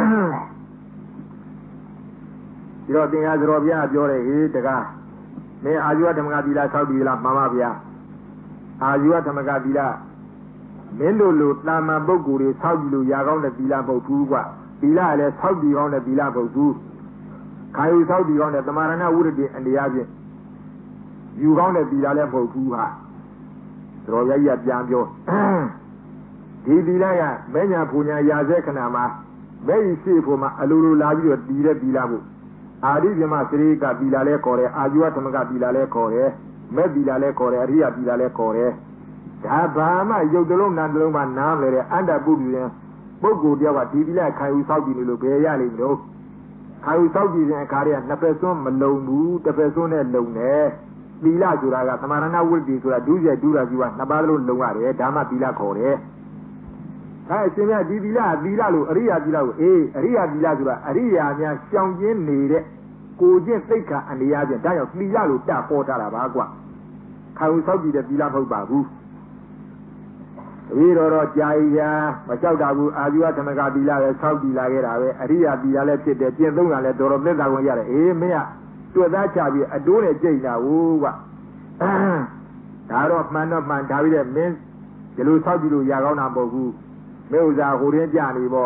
ဒီတော့သင်္ဃာသရောဘုရားပြောတယ်ဟေးတကားမင်းအာယုဝဓမ္မကသီလဆောက်ကြည့်လားမှန်ပါဗျာအာယုဝဓမ္မကသီလမင်းတို့လိုတာမန်ပုဂ္ဂိုလ်တွေဆောက်ကြည့်လို့ရကောင်းတဲ့သီလမဟုတ်ဘူးကွာသီလလည်းဆောက်ကြည့်ကောင်းတဲ့သီလမဟုတ်ဘူးခါယူဆောက်ကြည့်ကောင်းတဲ့သမารဏဝုဒ္ဓတိအနေအချင်းယူကောင်းတဲ့သီလလည်းမဟုတ်ဘူးဟာသရောရကြီးကပြန်ပြောဒီသီလကမဲညာပူညာရာဇဲခဏမှာမဲကြီးရှိဖို့မှာအလိုလိုလာပြီးတော့တည်တဲ့သီလဖို့အာရိပြမစရိကသီလလဲခေါ်တယ်အာယုဝဓမ္မကသီလလဲခေါ်တယ်မဲ့သီလလဲခေါ်တယ်အရိယသီလလဲခေါ်တယ်ဒါဘာမှရုပ်တလုံးနာတလုံးမှနားမလဲတဲ့အန္တပုဒ်ရင်ပုဂ္ဂိုလ်တယောက်ကဒီသီလခံယူဆောက်ကြည့်လို့ဘယ်ရလိမ့်မလို့ခံယူဆောက်ကြည့်တဲ့အခါတည်းကနှစ်ဖက်စွန်းမလုံဘူးတစ်ဖက်စွန်းနဲ့လုံတယ်သီလဆိုတာကသမารဏဝိတ္တိဆိုတာဒုစရိုက်ဒုရာဇီဝနှစ်ပါးလုံးလုံရတယ်ဒါမှသီလခေါ်တယ်အဲအရှင်မြတ်ဒီသီလသီလလို့အရိယာသီလကိုအေးအရိယာသီလဆိုတာအရိယာများရှောင်ကျဉ်နေတဲ့ကိုချင်းသိက္ခာအနေအချင်းဒါကြောင့်သီလလို့တပေါ်ထားတာပါကွာခံယူဆောက်ကြည့်တဲ့သီလမဟုတ်ပါဘူးပြီးတော့ကြာရာမလျှောက်တာဘူးအာဇီဝသမဂတိလာပဲဆောက်တည်လာခဲ့တာပဲအရိယာတိလာလည်းဖြစ်တယ်ကျင့်သုံးတာလည်းတော်တော်သက်သာဝင်ရတယ်အေးမင်းကတွေ့သားချပြီးအတိုးနဲ့ကြိတ်တာဟုတ်ကွာဒါတော့မှန်တော့မှန်ဒါပြီးတဲ့မင်းဒီလိုဆောက်ကြည့်လို့ရကောင်းတာမဟုတ်ဘူးမင်းဥစားဟိုရင်းကြနေပေါ့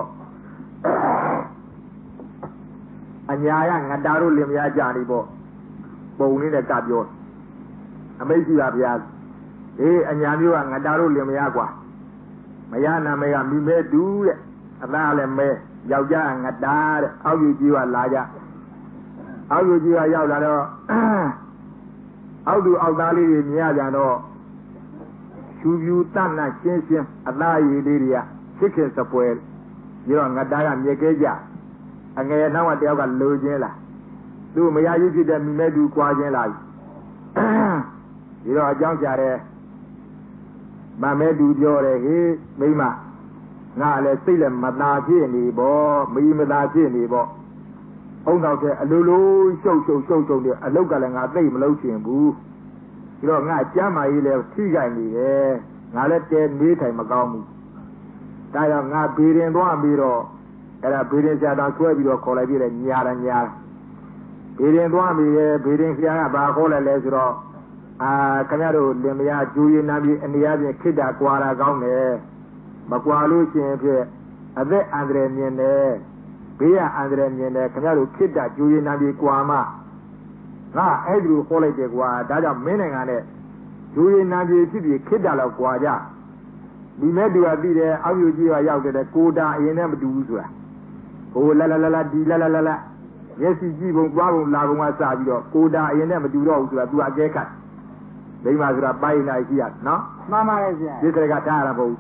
အညာရငတာတို့လင်မယားကြနေပေါ့ပုံလေးနဲ့ကပြောအမိတ်ရှိပါဗျာအေးအညာမျိုးကငတာတို့လင်မယားကွာမယားနာမည်ကမိမဲတူတဲ့အသားလည်းမဲယောက်ျားငတာတဲ့အောက်ယူကြီးကလာကြအောက်ယူကြီးကရောက်လာတော့အောက်သူအောက်သားလေးတွေမြင်ရကြတော့ဖြူဖြူတတ်တတ်ရှင်းရှင်းအသားရည်လေးတွေကချစ်ခင်စပွဲပြီးတော့ငတာကမြေခဲကြအငယ်နောက်တယောက်ကလိုချင်းလာသူ့မယားကြီးဖြစ်တဲ့မိမဲတူကွာချင်းလာပြီပြီးတော့အကြောင်းကြတဲ့မမဲတူပြောတယ်ဟေးမိမငါလည်းစိတ်လည်းမသာဖြစ်နေပေါ့မီးမသာဖြစ်နေပေါ့အုံတော့တဲ့အလိုလိုရှုပ်ရှုပ်ရှုပ်ရှုပ်တယ်အလုတ်ကလည်းငါသိမလုပ်ချင်ဘူးပြီးတော့ငါကျမ်းမာရေးလည်းထိခိုက်နေတယ်ငါလည်းတဲနေထိုင်မကောင်းဘူးဒါကြောင့်ငါဘေးရင်သွားပြီးတော့အဲ့ဒါဘေးရင်ဆရာတော်ဆွဲပြီးတော့ခေါ်လိုက်ပြတယ်ညာတယ်ညာဘေးရင်သွားပြီးရဲ့ဘေးရင်ဆရာကဘာခေါ်လိုက်လဲဆိုတော့အာခင်ဗျားတို့လင်မယားဂျူရည်နာပြီးအနေအချင်းခိတ္တကွာတာကောင်းတယ်မကွာလို့ရှိရင်ဖြစ်အသက်အန္တရာယ်မြင်တယ်ဘေးကအန္တရာယ်မြင်တယ်ခင်ဗျားတို့ခိတ္တဂျူရည်နာပြီးကွာမှငါအဲ့ဒီလိုခေါ်လိုက်တယ်ကွာဒါကြောင့်မင်းနိုင်ငံနဲ့ဂျူရည်နာပြီးဖြစ်ပြီးခိတ္တလောက်ကွာကြဒီမဲ့တူကသိတယ်အောက်ယူကြီးကရောက်တယ်ကိုတာအရင်နဲ့မတူဘူးဆိုတာဟိုလာလာလာလာဒီလာလာလာလာမျက်စိကြည့်ပုံသွားပုံလာပုံကစပြီးတော့ကိုတာအရင်နဲ့မတူတော့ဘူးဆိုတာ तू အကဲခတ်ဒိမဆိုတာပိုင်းနိုင်ရှိရနော်မှန်ပါရဲ့ဆရာဒီကလေးကထားရတာမဟုတ်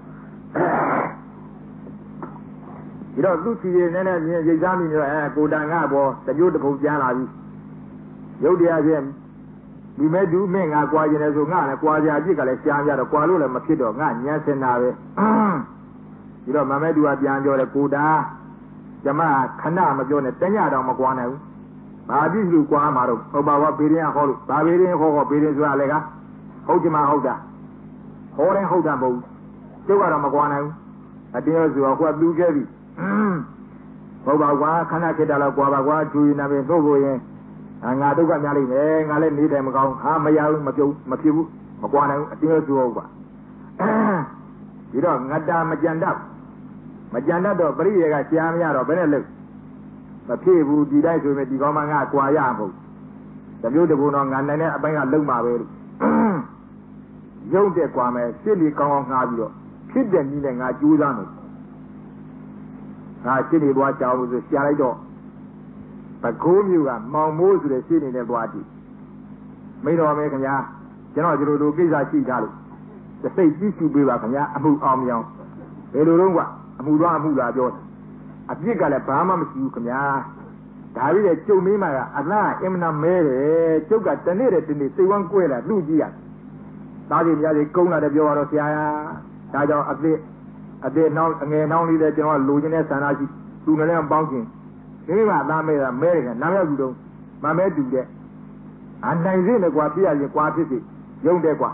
ဒီတော့သူ့ချီရည်နဲ့နဲ့မြင်ရိတ်စားမိမျိုးအဲကိုတန်ကပေါ်တကြိုးတစ်ပုံကျန်းလာပြီရုပ်တရားချင်းဒီမဲ့သူမင်းငါကွာကျင်တယ်ဆိုငါလည်းကွာကြအပြစ်ကလည်းရှားကြတော့ကွာလို့လည်းမဖြစ်တော့ငါညံစင်တာပဲဒီတော့မမဲသူကပြန်ပြောတယ်ကိုတာကျမခဏမပြောနဲ့တညတော့မကွာနိုင်ဘူးဘာပြည့်စုကွာမှာတော့ဟောပါဝဘေးရင်ဟောလို့ဘာဘေးရင်ဟောဟောဘေးရင်ဆိုတာလည်းကဟုတ်ကြမှာဟုတ်တာဟောတယ်ဟုတ်တာမဟုတ်ကျုပ်ကတော့မကွာနိုင်ဘူးအတင်းရောဆိုတော့ကိုကသူခဲ့ပြီဟုတ်ပါကွာခဏခေတ္တလောက်ကွာပါကွာဂျူရီနာမည်သို့ကိုရင်ငါဒုက္ခများလိမ့်မယ်ငါလည်းနေတယ်မကောင်းဟာမရဘူးမပြုတ်မဖြစ်ဘူးမကွာနိုင်ဘူးအတင်းရောဆိုတော့ကွာဒီတော့ငတာမကြံတတ်မကြံတတ်တော့ပရိယေကရှားမရတော့ဘယ်နဲ့လုပ်မဖြစ်ဘူးဒီတိုင်းဆိုရင်ဒီကောင်းမှငါကွာရမဟုတ်တမျိုးတဘုံတော့ငါနိုင်တဲ့အပိုင်းကလုံမှာပဲလို့ရုပ်တဲ့ကွာမယ်ရှစ်လီကောင်းအောင်ငှားပြီးတော့ဖြစ်တဲ့နည်းနဲ့ငါကြိုးစားမယ်ငါရှစ်လီသွားကြောင်းလို့ဆိုရှားလိုက်တော့ပကိုးမျိုးကမောင်မိုးဆိုတဲ့ရှစ်လီနဲ့သွားကြည့်မိတော်မယ်ခင်ဗျာကျွန်တော်ဒီလိုလိုကိစ္စရှိထားလို့စိတ်ကြည့်ရှုပေးပါခင်ဗျာအမှုအောင်မြောင်ဘယ်လိုတော့ကွာအမှုတော့အမှုလာပြောအပြစ်ကလည်းဘာမှမရှိဘူးခင်ဗျာဒါပြီးတဲ့ကျုံမင်းမကအလားအင်မနာမဲတယ်ကျုပ်ကတနေ့တည်းတနေ့စိတ်ဝမ်းကွဲလာလူကြည့်ရသားကြီးများကြီးကုန်းလာတယ်ပြောတော့ဆရာဒါကြောင့်အသစ်အသစ်နောက်အငယ်နောက်လေးတဲ့ကျွန်တော်လိုချင်တဲ့ဆန္ဒရှိသူနဲ့လည်းပေါင်းခြင်းဒီမှာသားမဲတာမဲတယ်နားရောက်သူတော့မမဲတူတဲ့အနိုင်စိနဲ့ကွာပြရရင်ကွာဖြစ်စီရုံတဲ့ကွာ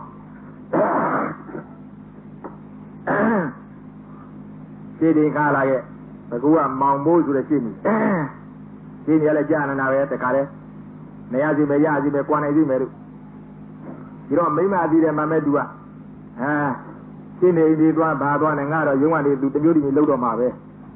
ရှင်းတင်ခါလာရဲ့ဘကူကမောင်မိုးဆိုတဲ့ရှင်းနေရှင်းနေလည်းကြာနေတာပဲတခါလဲနေရစီပဲရစီပဲကွာနိုင်စီမယ်လို့ဒီတော့မိမအသေးတယ်မမဲတူကဟာရှင်းနေဒီသွားဘာသွားနေငါတော့ရုံးကနေသူတမျိုးတည်းလောက်တော့မှာပဲ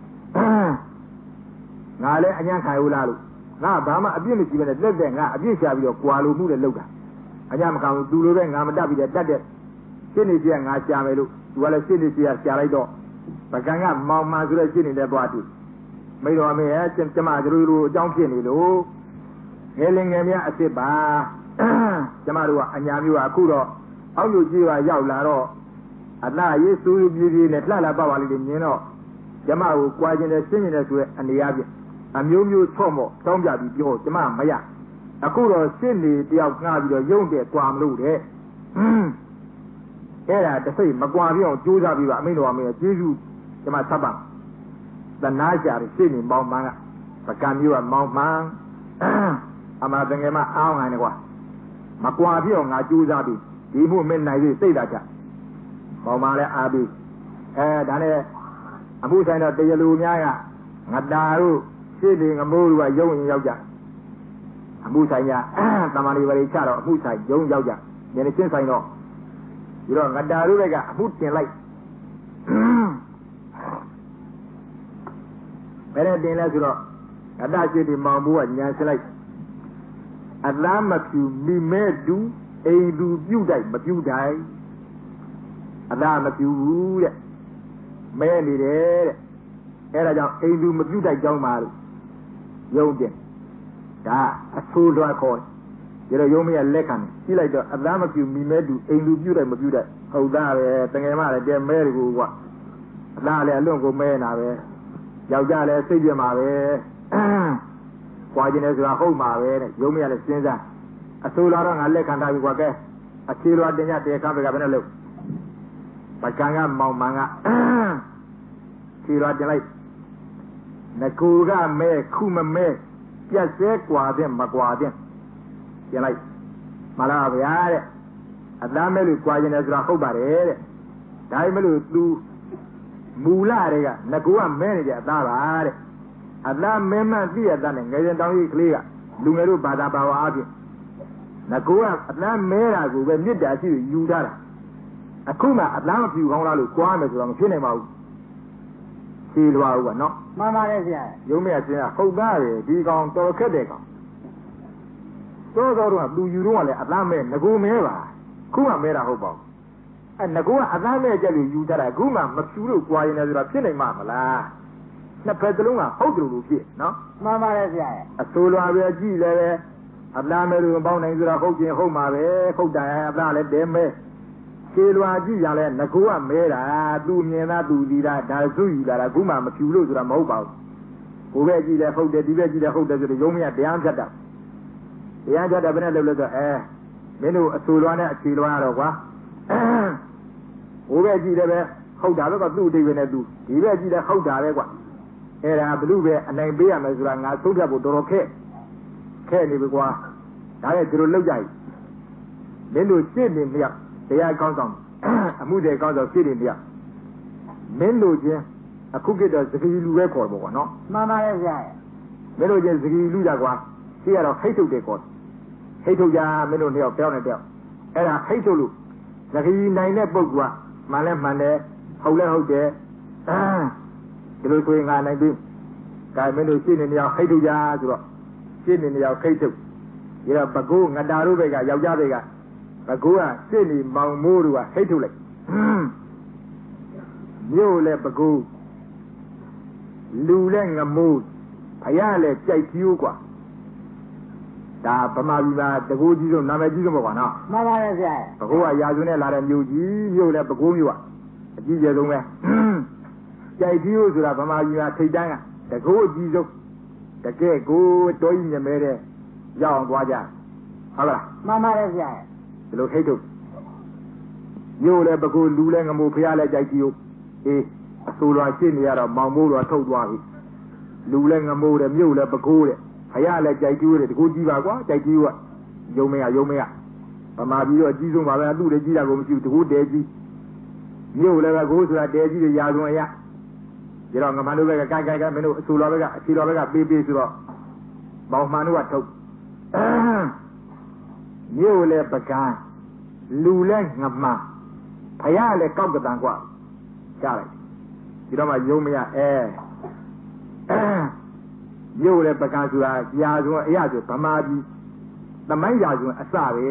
ငါလည်းအញ្ញံခံဦးလားလို့ငါဘာမှအပြစ်မရှိပဲနဲ့တက်တဲ့ငါအပြစ်ရှာပြီးတော့ကွာလို့မှုနဲ့လောက်တာအញ្ញံမခံဘူးသူလိုပဲငါမတတ်ပြီးတဲ့တက်တဲ့ရှင်းနေစီကငါရှာမယ်လို့သူကလည်းရှင်းနေစီကရှာလိုက်တော့ပကံကမောင်မှန်ဆိုတဲ့ရှင်းနေတဲ့သွားတူမိတော်မင်းရဲ့ကျမတို့လိုအကြောင်းဖြစ်နေလို့ငယ်လင်ငယ်များအစ်စ်ပါကျမတို့ကအညာမျိုးကအခုတော့အောက်လူကြီးကရောက်လာတော့အလားရေးစူးပြေးပြေးနဲ့လှလှပပလေးတွေမြင်တော့ကျမကိုကြွားခြင်းနဲ့ရှင်းနေတဲ့ဆိုတဲ့အနေအချင်းအမျိုးမျိုးချော့မော့တောင်းပြပြီးပြောကျမမရအခုတော့ရှင်းနေတယောက်ငှားပြီးတော့ရုံတဲ့ကြွားမလို့တဲ့အဲ့ဒါတစ်စိတ်မကွာပြအောင်ကြိုးစားပြီးပါအမိတော်အမေကျေးဇူးကျမဆက်ပါသနာရှာရရှင်းနေမောင်မှန်ကပကံမျိုးကမောင်မှန်အမတငယ်မအောင်းဟန်နေကွာမကွာပြအောင်ငါကြိုးစားပြီးဒီမှုမင်းနိုင်စေစိတ်ဓာတ်ချမောင်မှလည်းအားပြီးအဲဒါနဲ့အမှုဆိုင်တော့တရားလူများကငါတာတို့ရှင်းနေငမိုးတို့ကရုံရင်ရောက်ကြအမှုဆိုင်ကတမန်လေးပါးချတော့အမှုဆိုင်ရုံရောက်ကြညနေချင်းဆိုင်တော့ဒီတော့ငါတာတို့ကအမှုတင်လိုက်ဘယ်နဲ့တင်လဲဆိုတော့အတ္တရှိဒီမောင်ဘိုးကညာစလိုက်အလားမဖြူမိမဲတူအိမ်သူပြုတ်တိုက်မပြုတ်တိုက်အလားမဖြူဘူးတဲ့မဲနေတယ်တဲ့အဲဒါကြောင့်အိမ်သူမပြုတ်တိုက်ကြောင်းပါလို့ယုံတယ်ဒါအဆိုးလွှားခေါ်တယ်ဒါတော့ယုံမရလက်ခံကြည့်လိုက်တော့အလားမဖြူမိမဲတူအိမ်သူပြုတ်တိုက်မပြုတ်တိုက်ဟုတ်သားပဲတကယ်မှလည်းတဲမဲတွေကိုကွာအလားလည်းအလွန်ကိုမဲနာပဲယောက်ျားလည်းစိတ်ပြမှာပဲကွာကျင်တယ်ဆိုတာဟုတ်မှာပဲတဲ့ရုံးမရလည်းစဉ်းစားအဆိုးလာတော့ငါလက်ခံထားပြီကွာကဲအခြေလွှာတင်ရတဲ့ကားပဲကဘယ်နဲ့လို့ပကံကမောင်မန်ကခြေလွှာတင်လိုက်ငကူကမဲခုမမဲပြက်စဲကွာတဲ့မကွာတဲ့တင်လိုက်မလားဗျာတဲ့အသားမဲလို့ကွာကျင်တယ်ဆိုတာဟုတ်ပါတယ်တဲ့ဒါမှမလို့ तू မူလတွေကငကူကမဲနေတဲ့အသားပါတဲ့အသားမဲမှန်သိရတဲ့ငယ်ရင်တောင်းကြီးကလေးကလူငယ်တို့ဘာသာပါဝါအဖြစ်ငကူကအသားမဲတာကိုပဲမြစ်တာရှိယူထားတာအခုမှအသားမပြူကောင်းလားလို့ကြွားမယ်ဆိုတော့မဖြစ်နိုင်ပါဘူးခြေလွှာဦးကနော်မှန်ပါတယ်ဆရာရုံးမရစင်းကဟုတ်သားတယ်ဒီကောင်တော်ခက်တဲ့ကောင်တော်တော်တော့သူယူတော့လည်းအသားမဲငကူမဲပါခုမှမဲတာဟုတ်ပါဘူးအဲငကူကအသားမဲကြက်လို့ယူထားတာအခုမှမပြူလို့ကြွားရင်လည်းဆိုတော့ဖြစ်နိုင်မှာမလားနှစ်ဖက်စလုံးကဟုတ်တယ်လို့ဖြစ်နော်မှန်ပါတယ်ဆရာအဆိုးလွှာပဲကြည့်လည်းပဲအသားမဲလို့မပေါင်းနိုင်ဆိုတော့ဟုတ်ခြင်းဟုတ်မှာပဲဟုတ်တယ်အသားလည်းတဲမဲခြေလွှာကြည့်ရလဲငကူကမဲတာသူမြင်သားသူဒီတာဒါစုယူလာတာခုမှမဖြူလို့ဆိုတာမဟုတ်ပါဘူးဟိုဘက်ကြည့်လဲဟုတ်တယ်ဒီဘက်ကြည့်လဲဟုတ်တယ်ဆိုတော့ရုံးမရတရားဖြတ်တာတရားဖြတ်တာဘယ်နဲ့လုပ်လို့ဆိုအဲမင်းတို့အဆိုးလွှာနဲ့အခြေလွှာတော့ကွာဟိုဘက်ကြည့်လဲပဲဟုတ်တာပဲကသူ့အတိတ်ပဲနဲ့သူဒီဘက်ကြည့်လဲဟုတ်တာပဲကွာအဲ့ဒါဘလူပဲအနိုင်ပေးရမယ်ဆိုတာငါသုံးဖြတ်ဖို့တော်တော်ခက်ခဲနေပြီကွာဒါနဲ့သူတို့လောက်ကြပြီမင်းတို့ရှင်းနေမြောက်တရားကောင်းဆောင်အမှုတွေကောင်းဆောင်ရှင်းနေမြောက်မင်းတို့ချင်းအခုကိတော့စကီလူပဲခေါ်ပေါ့ကွာနော်မှန်ပါတယ်ဗျာမင်းတို့ချင်းစကီလူကြကွာရှင်းရတော့ခိတ်ထုတ်တယ်ခေါ်ခိတ်ထုတ်ကြမင်းတို့နှစ်ယောက်ပြောင်းနေပြောင်းအဲ့ဒါခိတ်ထုတ်လို့စကီနိုင်တဲ့ပုဂ္ဂိုလ်ကမှန်လဲမှန်တယ်ဟုတ်လဲဟုတ်တယ်ဒီလိုဆိုရင်ငါနိုင်ပြီဒါမင်းတို့ရှင်းနေမြောက်ခိတ်ထုတ်ကြဆိုတော့ရှင်းနေမြောက်ခိတ်ထုတ်ဒီတော့ပကုငတာတို့ဘက်ကယောက်ျားတွေကဘကူကရှင်းနေမောင်မိုးတို့ကဟိတ်ထုတ်လိုက်မြို့လဲပကူလူလဲငမိုးဘုရားလဲကြိုက်ကြီးกว่าဒါဗမာပြည်မှာတကူကြီးဆုံးနာမည်ကြီးဆုံးပေါ့ကွာနော်မှန်ပါတယ်ဆရာဘကူကရာဇဝင်နဲ့လာတဲ့မြို့ကြီးမြို့လဲပကူမြို့ကအကြီးကျယ်ဆုံးပဲကြိုက်ကြီးဆိုတာဗမာပြည်မှာထိတ်တန်းကတကူအကြီးဆုံးတကယ်ကိုတော်ကြီးမြမဲတဲ့ရောက်အောင်သွားကြဟုတ်လားမှန်ပါတယ်ဆရာဒီလိုခိတ်ထုတ်မြို့လဲပကူလူလဲငမိုးဖျားလဲကြိုက်ကြီးအေးအဆိုးလွာရှင်းနေရတော့မောင်မိုးလွာထုတ်သွားပြီလူလဲငမိုးတယ်မြို့လဲပကူတဲ့ဖျားလဲကြိုက်ကြီးတယ်တကူကြီးပါကွာကြိုက်ကြီးကယုံမရယုံမရဗမာပြည်တော့အကြီးဆုံးပါပဲသူ့လည်းကြီးတာကိုမရှိဘူးတကူတဲကြီးမြို့လဲပကူဆိုတာတဲကြီးတွေရာဇဝင်အရဒီတော့ငမန်တို့ဘက်ကကိုက်ကိုက်ကမင်းတို့အဆိုးလွာဘက်ကအခြေလွာဘက်ကပေးပေးဆိုတော့မောင်မှန်တို့ကထုတ်မြို့လဲပကံလူလဲငမဖယားလဲကောက်ကတန်กว่าကြားလိုက်ဒီတော့မှယုံမရအဲမြို့လဲပကံဆိုတာရာဇဝင်အရာဆိုဗမာပြည်သမိုင်းရာဇဝင်အစပဲ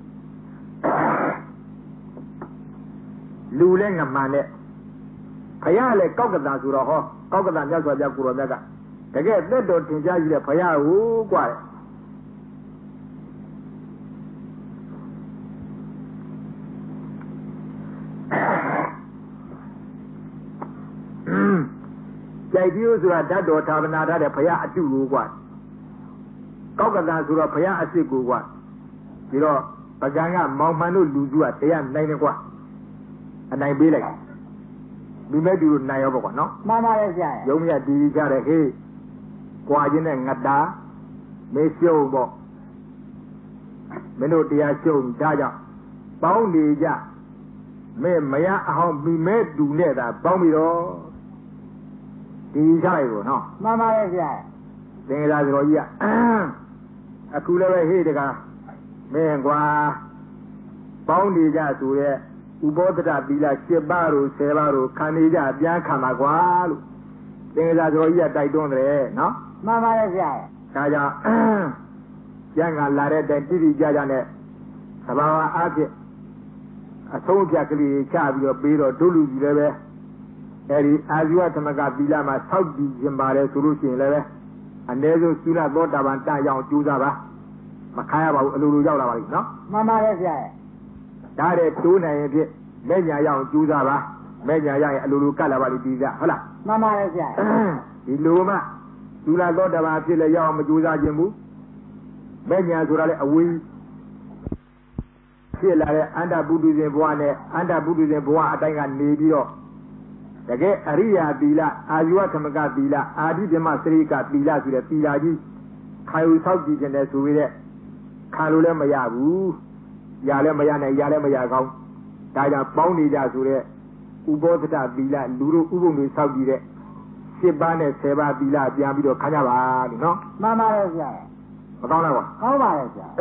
လူလဲငမနဲ့ဖယားလဲကောက်ကတန်ဆိုတော့ဟောကောက်ကတန်မြတ်စွာဘုရားကိုရောမြတ်ကတကယ်သက်တော်ထင်ရှားကြီးတဲ့ဖယားကိုกว่าကြိုက်ပြီးဆိုတာဓာတ်တော်ဌာပနာထားတဲ့ဘုရားအတုကိုกว่าကောက်ကတန်ဆိုတော့ဘုရားအစ်စ်ကိုกว่าဒီတော့ပကံကမောင်မှန်တို့လူစုကတရားနိုင်တယ်กว่าအနိုင်ပေးလိုက်မိမဲ့တူနိုင်ရောပေါ့ကွာနော်မှန်ပါတယ်ဆရာရုံးမြတ်တီးကြတယ်ဟေးกว่าချင်းနဲ့ငတာမေရှုံပေါ့မင်းတို့တရားရှုံဒါကြောင့်ပေါင်းနေကြမဲမရအောင်မိမဲတူနဲ့သာပေါင်းပြီးတော့ဒီချလိုက်ကိုနော်မှန်ပါရဲ့ဗျာသင်္ကြန်ဆိုတော်ကြီးကအခုလည်းပဲဟေ့တကားမင်းကွာပေါင်းနေကြဆိုရဲ့ဥပောဒတသီလရှစ်ပါးတို့ဆယ်ပါးတို့ခံနေကြပြန်ခံပါကွာလို့သင်္ကြန်ဆိုတော်ကြီးကတိုက်တွန်းတယ်နော်မှန်ပါရဲ့ဗျာဒါကြောင့်ကျန်ကလာတဲ့တိုင်တိတိကျကျနဲ့သဘာဝအားဖြင့်အဆုံးအဖြတ်ကလေးချပြီးတော့ပြီးတော့ဒုလူကြီးလည်းပဲအဲဒီအာဇီဝသမကသီလမှာဆောက်တည်ခြင်းပါတယ်ဆိုလို့ရှိရင်လည်းပဲအ ਨੇ ဆုံးသုလသောတာပန်တန်ရောက်ကျိုးစားပါမခါရပါဘူးအလိုလိုရောက်လာပါလိမ့်နော်မှန်ပါရဲ့ဗျာဒါတဲ့တိုးနိုင်ရင်ဖြင့်မဲ့ညာရအောင်ကျိုးစားပါမဲ့ညာရရင်အလိုလိုကတ်လာပါလိမ့်ဒီကဟုတ်လားမှန်ပါရဲ့ဗျာဒီလိုမှသုလသောတာပန်ဖြစ်လဲရအောင်မကျိုးစားခြင်းဘူးမဲ့ညာဆိုတာလေအဝေးဖြစ်လာတဲ့အန္တပုတုဇဉ်ဘဝနဲ့အန္တပုတုဇဉ်ဘဝအတိုင်းကနေပြီးတော့တကယ်အရိယာသီလအာဇီဝသမကသီလအာဓိဓမ္မစရိကသီလဆိုတဲ့သီလကြီးခံယူဆောက်ကြည့်ခြင်းနဲ့ဆိုပြီးတဲ့ခံလို့လည်းမရဘူးရလည်းမရနိုင်ရလည်းမရကောင်းဒါကြောင့်ပေါင်းနေကြဆိုတဲ့ဥပောဒတသီလလူတို့ဥပုံတွေဆောက်ကြည့်တဲ့ရှစ်ပါးနဲ့ဆယ်ပါးသီလပြန်ပြီးတော့ခံကြပါလို့နော်မှန်ပါရဲ့ဗျာမကောင်းလားကွာကောင်းပါရဲ့ဗျာ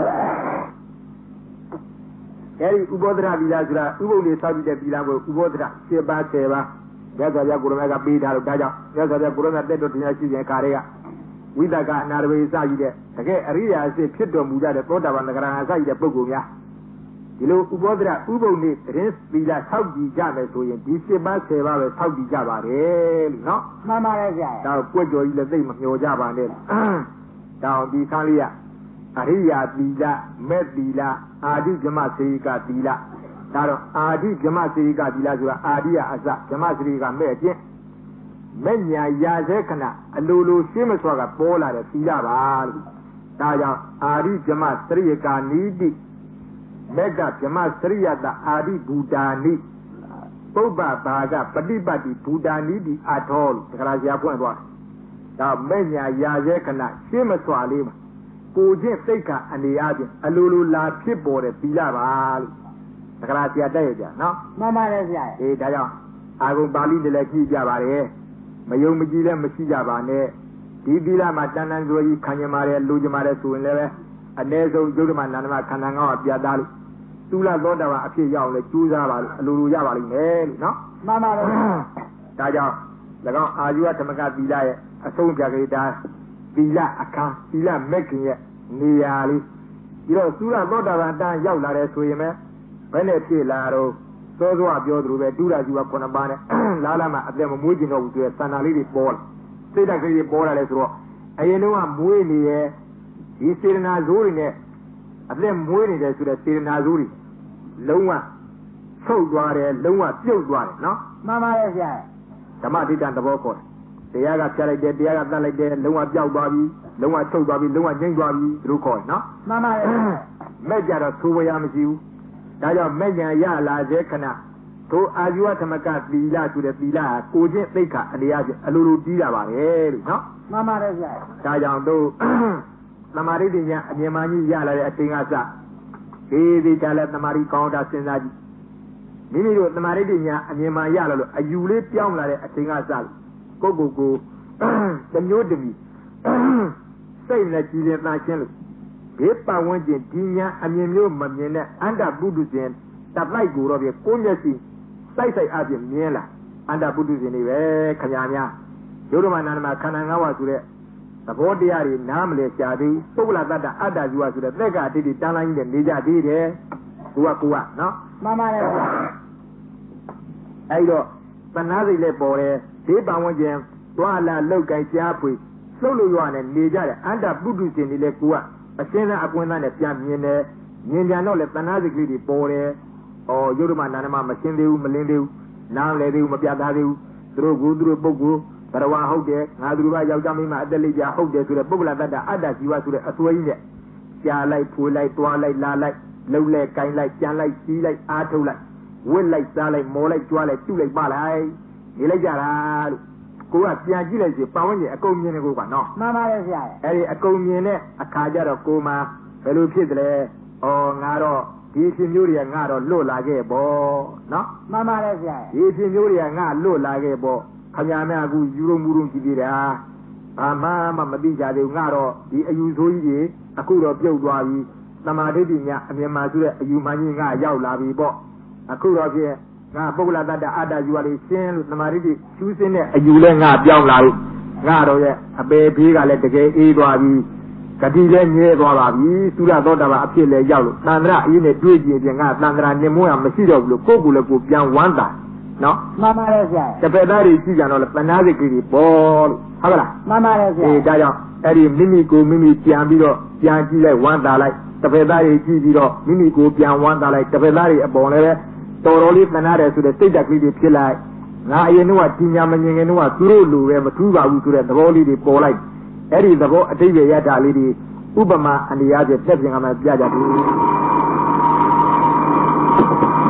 အဲဒီဥပောဒတသီလဆိုတာဥပုံတွေဆောက်ကြည့်တဲ့သီလကိုဥပောဒတရှစ်ပါးဆယ်ပါးရသော်ပြကိုရမကပေးထားလို့ဒါကြောင့်ရသော်ပြကိုရမတက်တော်တရားရှိခြင်းကာတွေကဝိတကအနာရဝေစရှိတဲ့တကယ်အရိယာအစစ်ဖြစ်တော်မူကြတဲ့သောတာပန်သဂရဟအစရှိတဲ့ပုဂ္ဂိုလ်များဒီလိုဥပောဒရဥပုံနဲ့တရင်သီလဆောက်ကြည့်ကြမယ်ဆိုရင်ဒီရှစ်ပါးဆယ်ပါးပဲဆောက်ကြည့်ကြပါတယ်လို့နော်မှန်ပါရဲ့ဗျာဒါကိုကြွကြော်ကြီးလည်းသိမမျှော်ကြပါနဲ့တောင်ဒီခန်းလေးကအရိယာသီလမဲ့သီလအာဓိဓမ္မစေကသီလဒါတော့အာဓိဓမ္မစေကသီလဆိုတာအာဓိယအစဓမ္မစေကမဲ့အကျင့်မဲ့ညာရာစေခဏအလိုလိုရှင်းမစွာကပေါ်လာတဲ့သီလပါလို့ဒါကြောင့်အာဓိဓမ္မစရိကာနိတိမေကဓမ္မစရိယတအာဓိဘူတာနိပုပ္ပဘာကပฏิပတ်တိဘူတာနိတိအထောလို့တခါဆရာဖွင့်သွားဒါမဲ့ညာရာစေခဏရှင်းမစွာလေးမှာကိုချင်းစိတ်ကနေအပြင်အလိုလိုလာဖြစ်ပေါ်တဲ့သီလပါလို့တခါဆရာတက်ရကြနော်မှန်ပါတယ်ဆရာအေးဒါကြောင့်အာဂုံပါဠိလည်းကြည့်ကြပါတယ်မယုံမကြည်လည်းမရှိကြပါနဲ့ဒီသီလမှာတန်တန်ဆိုကြီးခံကြပါလေလူကြပါလေဆိုရင်လည်းအ ਨੇ ဆုံးယုဒ္ဓမနာနမခန္ဓာငေါ့ပြတ်သားလို့သုလသောတာပန်အဖြစ်ရောက်လဲကျိုးစားပါလို့အလိုလိုရပါလိမ့်မယ်လို့နော်မှန်ပါတယ်ဒါကြောင့်၎င်းအာယုဝဓမ္မကသီလရဲ့အဆုံးပြကြတာသီလအခါသီလမက်ခင်ရဲ့နေရာလေးပြီးတော့သုလသောတာပန်တန်းရောက်လာတယ်ဆိုရင်ပဲဘယ်နဲ့ဖြစ်လာတော့သောသောပြောသလိုပဲဒုရဇီဝခုနှစ်ပါးနဲ့လာလာမှအသက်မမွေးကျင်တော့ဘူးဆိုရယ်သန္တာလေးတွေပေါ်လာစိတ်ဓာတ်ကလေးတွေပေါ်လာတယ်ဆိုတော့အရင်တော့မွေးနေရဲ့ဒီစေတနာဇိုးတွေနဲ့အသက်မွေးနေတယ်ဆိုတဲ့စေတနာဇိုးတွေလုံးဝဆုတ်သွားတယ်လုံးဝပြုတ်သွားတယ်နော်မှန်ပါရဲ့ဆရာဓမ္မဒိဋ္ဌံသဘောခေါ်တယ်တရားကဖြတ်လိုက်တယ်တရားကတတ်လိုက်တယ်လုံးဝပျောက်သွားပြီလုံးဝဆုတ်သွားပြီလုံးဝငြိမ့်သွားပြီသူတို့ခေါ်တယ်နော်မှန်ပါရဲ့မဲ့ကြတော့သိုးဝရမရှိဘူးဒါကြောင့်မဲ့ညာရလာစေခဏတို့အာဇီဝသမကသီလဆိုတဲ့သီလဟာကိုချင်းသိက္ခာအနေအချင်းအလိုလိုတီးတာပါပဲလို့နော်မှန်ပါတယ်ဆရာဒါကြောင့်တို့သမာဓိဉာဏ်အမြင်မှန်ကြီးရလာတဲ့အချိန်ကစဒီဒီကြလဲသမာဓိကောင်းတာစဉ်းစားကြည့်မိမိတို့သမာဓိဉာဏ်အမြင်မှန်ရလာလို့အယူလေးပြောင်းလာတဲ့အချိန်ကစကိုကိုကိုတမျိုးတမီစိတ်နဲ့ကြည်လင်သားချင်းလို့ဘေးပတ်ဝန်းကျင်ဒီညာအမြင်မျိုးမမြင်တဲ့အန္တပုတုဇဉ်တပိုက်ကိုတော့ပြကိုမျက်စိစိုက်စိုက်အပြင်မြင်လာအန္တပုတုဇဉ်တွေပဲခမများများယုဒ္ဓမနာမခန္ဓာ၅ပါးဆိုတဲ့သဘောတရားတွေနားမလဲရှားသေးပုဂ္ဂလတ္တအတ္တဇီဝဆိုတဲ့သက်ကအတိတ်တန်းလိုင်းကြီးနဲ့နေကြသေးတယ်ကိုကကိုကနော်မှန်ပါတယ်ဗျာအဲ့တော့သနာစိတ်လည်းပေါ်တယ်ဘေးပတ်ဝန်းကျင်တွားလာလောက်ကိုင်းရှားဖွေလှုပ်လို့ရနဲ့နေကြတဲ့အန္တပုတုဇဉ်တွေလည်းကိုကအရှင်းသားအကွင်းသားနဲ့ပြန်မြင်တယ်မြင်ပြန်တော့လေသနာစိတ်ကလေးတွေပေါ်တယ်ဩယုဒ္ဓမနာနမမရှင်းသေးဘူးမလင်းသေးဘူးနားလည်းသေးဘူးမပြတ်သားသေးဘူးသူတို့ကူသူတို့ပုဂ္ဂိုလ်ဘရဝါဟုတ်တယ်ငါသူတို့ကယောက်ျားမိန်းမအတက်လေးပြဟုတ်တယ်ဆိုတဲ့ပုဂ္ဂလတ္တအတ္တဇီဝဆိုတဲ့အစွဲကြီးနဲ့ရှားလိုက်ဖွေလိုက်တွားလိုက်လာလိုက်လှုပ်လိုက်ကိုင်းလိုက်ကြံလိုက်စီးလိုက်အားထုတ်လိုက်ဝစ်လိုက်စားလိုက်မော်လိုက်ကြွားလိုက်ပြုတ်လိုက်ပါလိုက်နေလိုက်ကြတာလို့ကိုကပြန်ကြည့်လိုက်စီပတ်ဝန်းကျင်အကုန်မြင်နေကိုကနော်မှန်ပါတယ်ဆရာအဲ့ဒီအကုန်မြင်တဲ့အခါကျတော့ကိုမှဘယ်လိုဖြစ်တယ်လဲဩငါတော့ဒီအဖြစ်မျိုးတွေကငါတော့လွတ်လာခဲ့ပေါ့နော်မှန်ပါတယ်ဗျာဒီအဖြစ်မျိုးတွေကငါလွတ်လာခဲ့ပေါ့ခမများအခုယူရုံမူရုံကြည့်သေးတာဘာမှမမသိကြသေးဘူးငါတော့ဒီအယူဆိုးကြီးတွေအခုတော့ပြုတ်သွားပြီသမာဓိပညာအမြင်မှဆိုတဲ့အယူမှန်ကြီးငါရောက်လာပြီပေါ့အခုတော့ဖြင့်ငါပုဂ္ဂလတ္တအတ္တယူရလေးရှင်းလို့သမာဓိတိရှူးစင်းတဲ့အယူလဲငါပြောင်းလာလို့ငါတော့ရဲ့အပေဖေးကလည်းတကယ်အေးသွားပြီဂတိလည်းမြဲသွားပါပြီသုရသောတာပန်အဖြစ်လည်းရောက်လို့သန္တရအေးနဲ့တွေ့ကြည့်ရင်ငါသန္တရာနေမွန်းရမရှိတော့ဘူးလို့ကိုယ့်ကိုယ်လည်းကိုပြန်ဝမ်းတာနော်မှန်ပါတယ်ဗျာတစ်ဖက်သားတွေကြည့်ကြတော့လေပဏာစိတ်ကလေးပေါ်လို့ဟုတ်ကလားမှန်ပါတယ်ဗျာအေးဒါကြောင့်အဲ့ဒီမိမိကိုမိမိပြန်ပြီးတော့ပြန်ကြည့်လိုက်ဝမ်းတာလိုက်တစ်ဖက်သားတွေကြည့်ပြီးတော့မိမိကိုပြန်ဝမ်းတာလိုက်တစ်ဖက်သားတွေအပေါ်လည်းတော်တော်လေးပဏာတယ်ဆိုတဲ့စိတ်ဓာတ်ကလေးတွေဖြစ်လိုက်ငါအရင်တော့ဒီညာမငင်ငင်တော့သူတို့လိုပဲမထူးပါဘူးဆိုတဲ့သဘောလေးတွေပေါ်လိုက်အဲ့ဒီသဘောအတိတ်ရဲ့ရတာလေးတွေဥပမာအနေအချင်းတက်ပြင်ကမှပြကြတယ်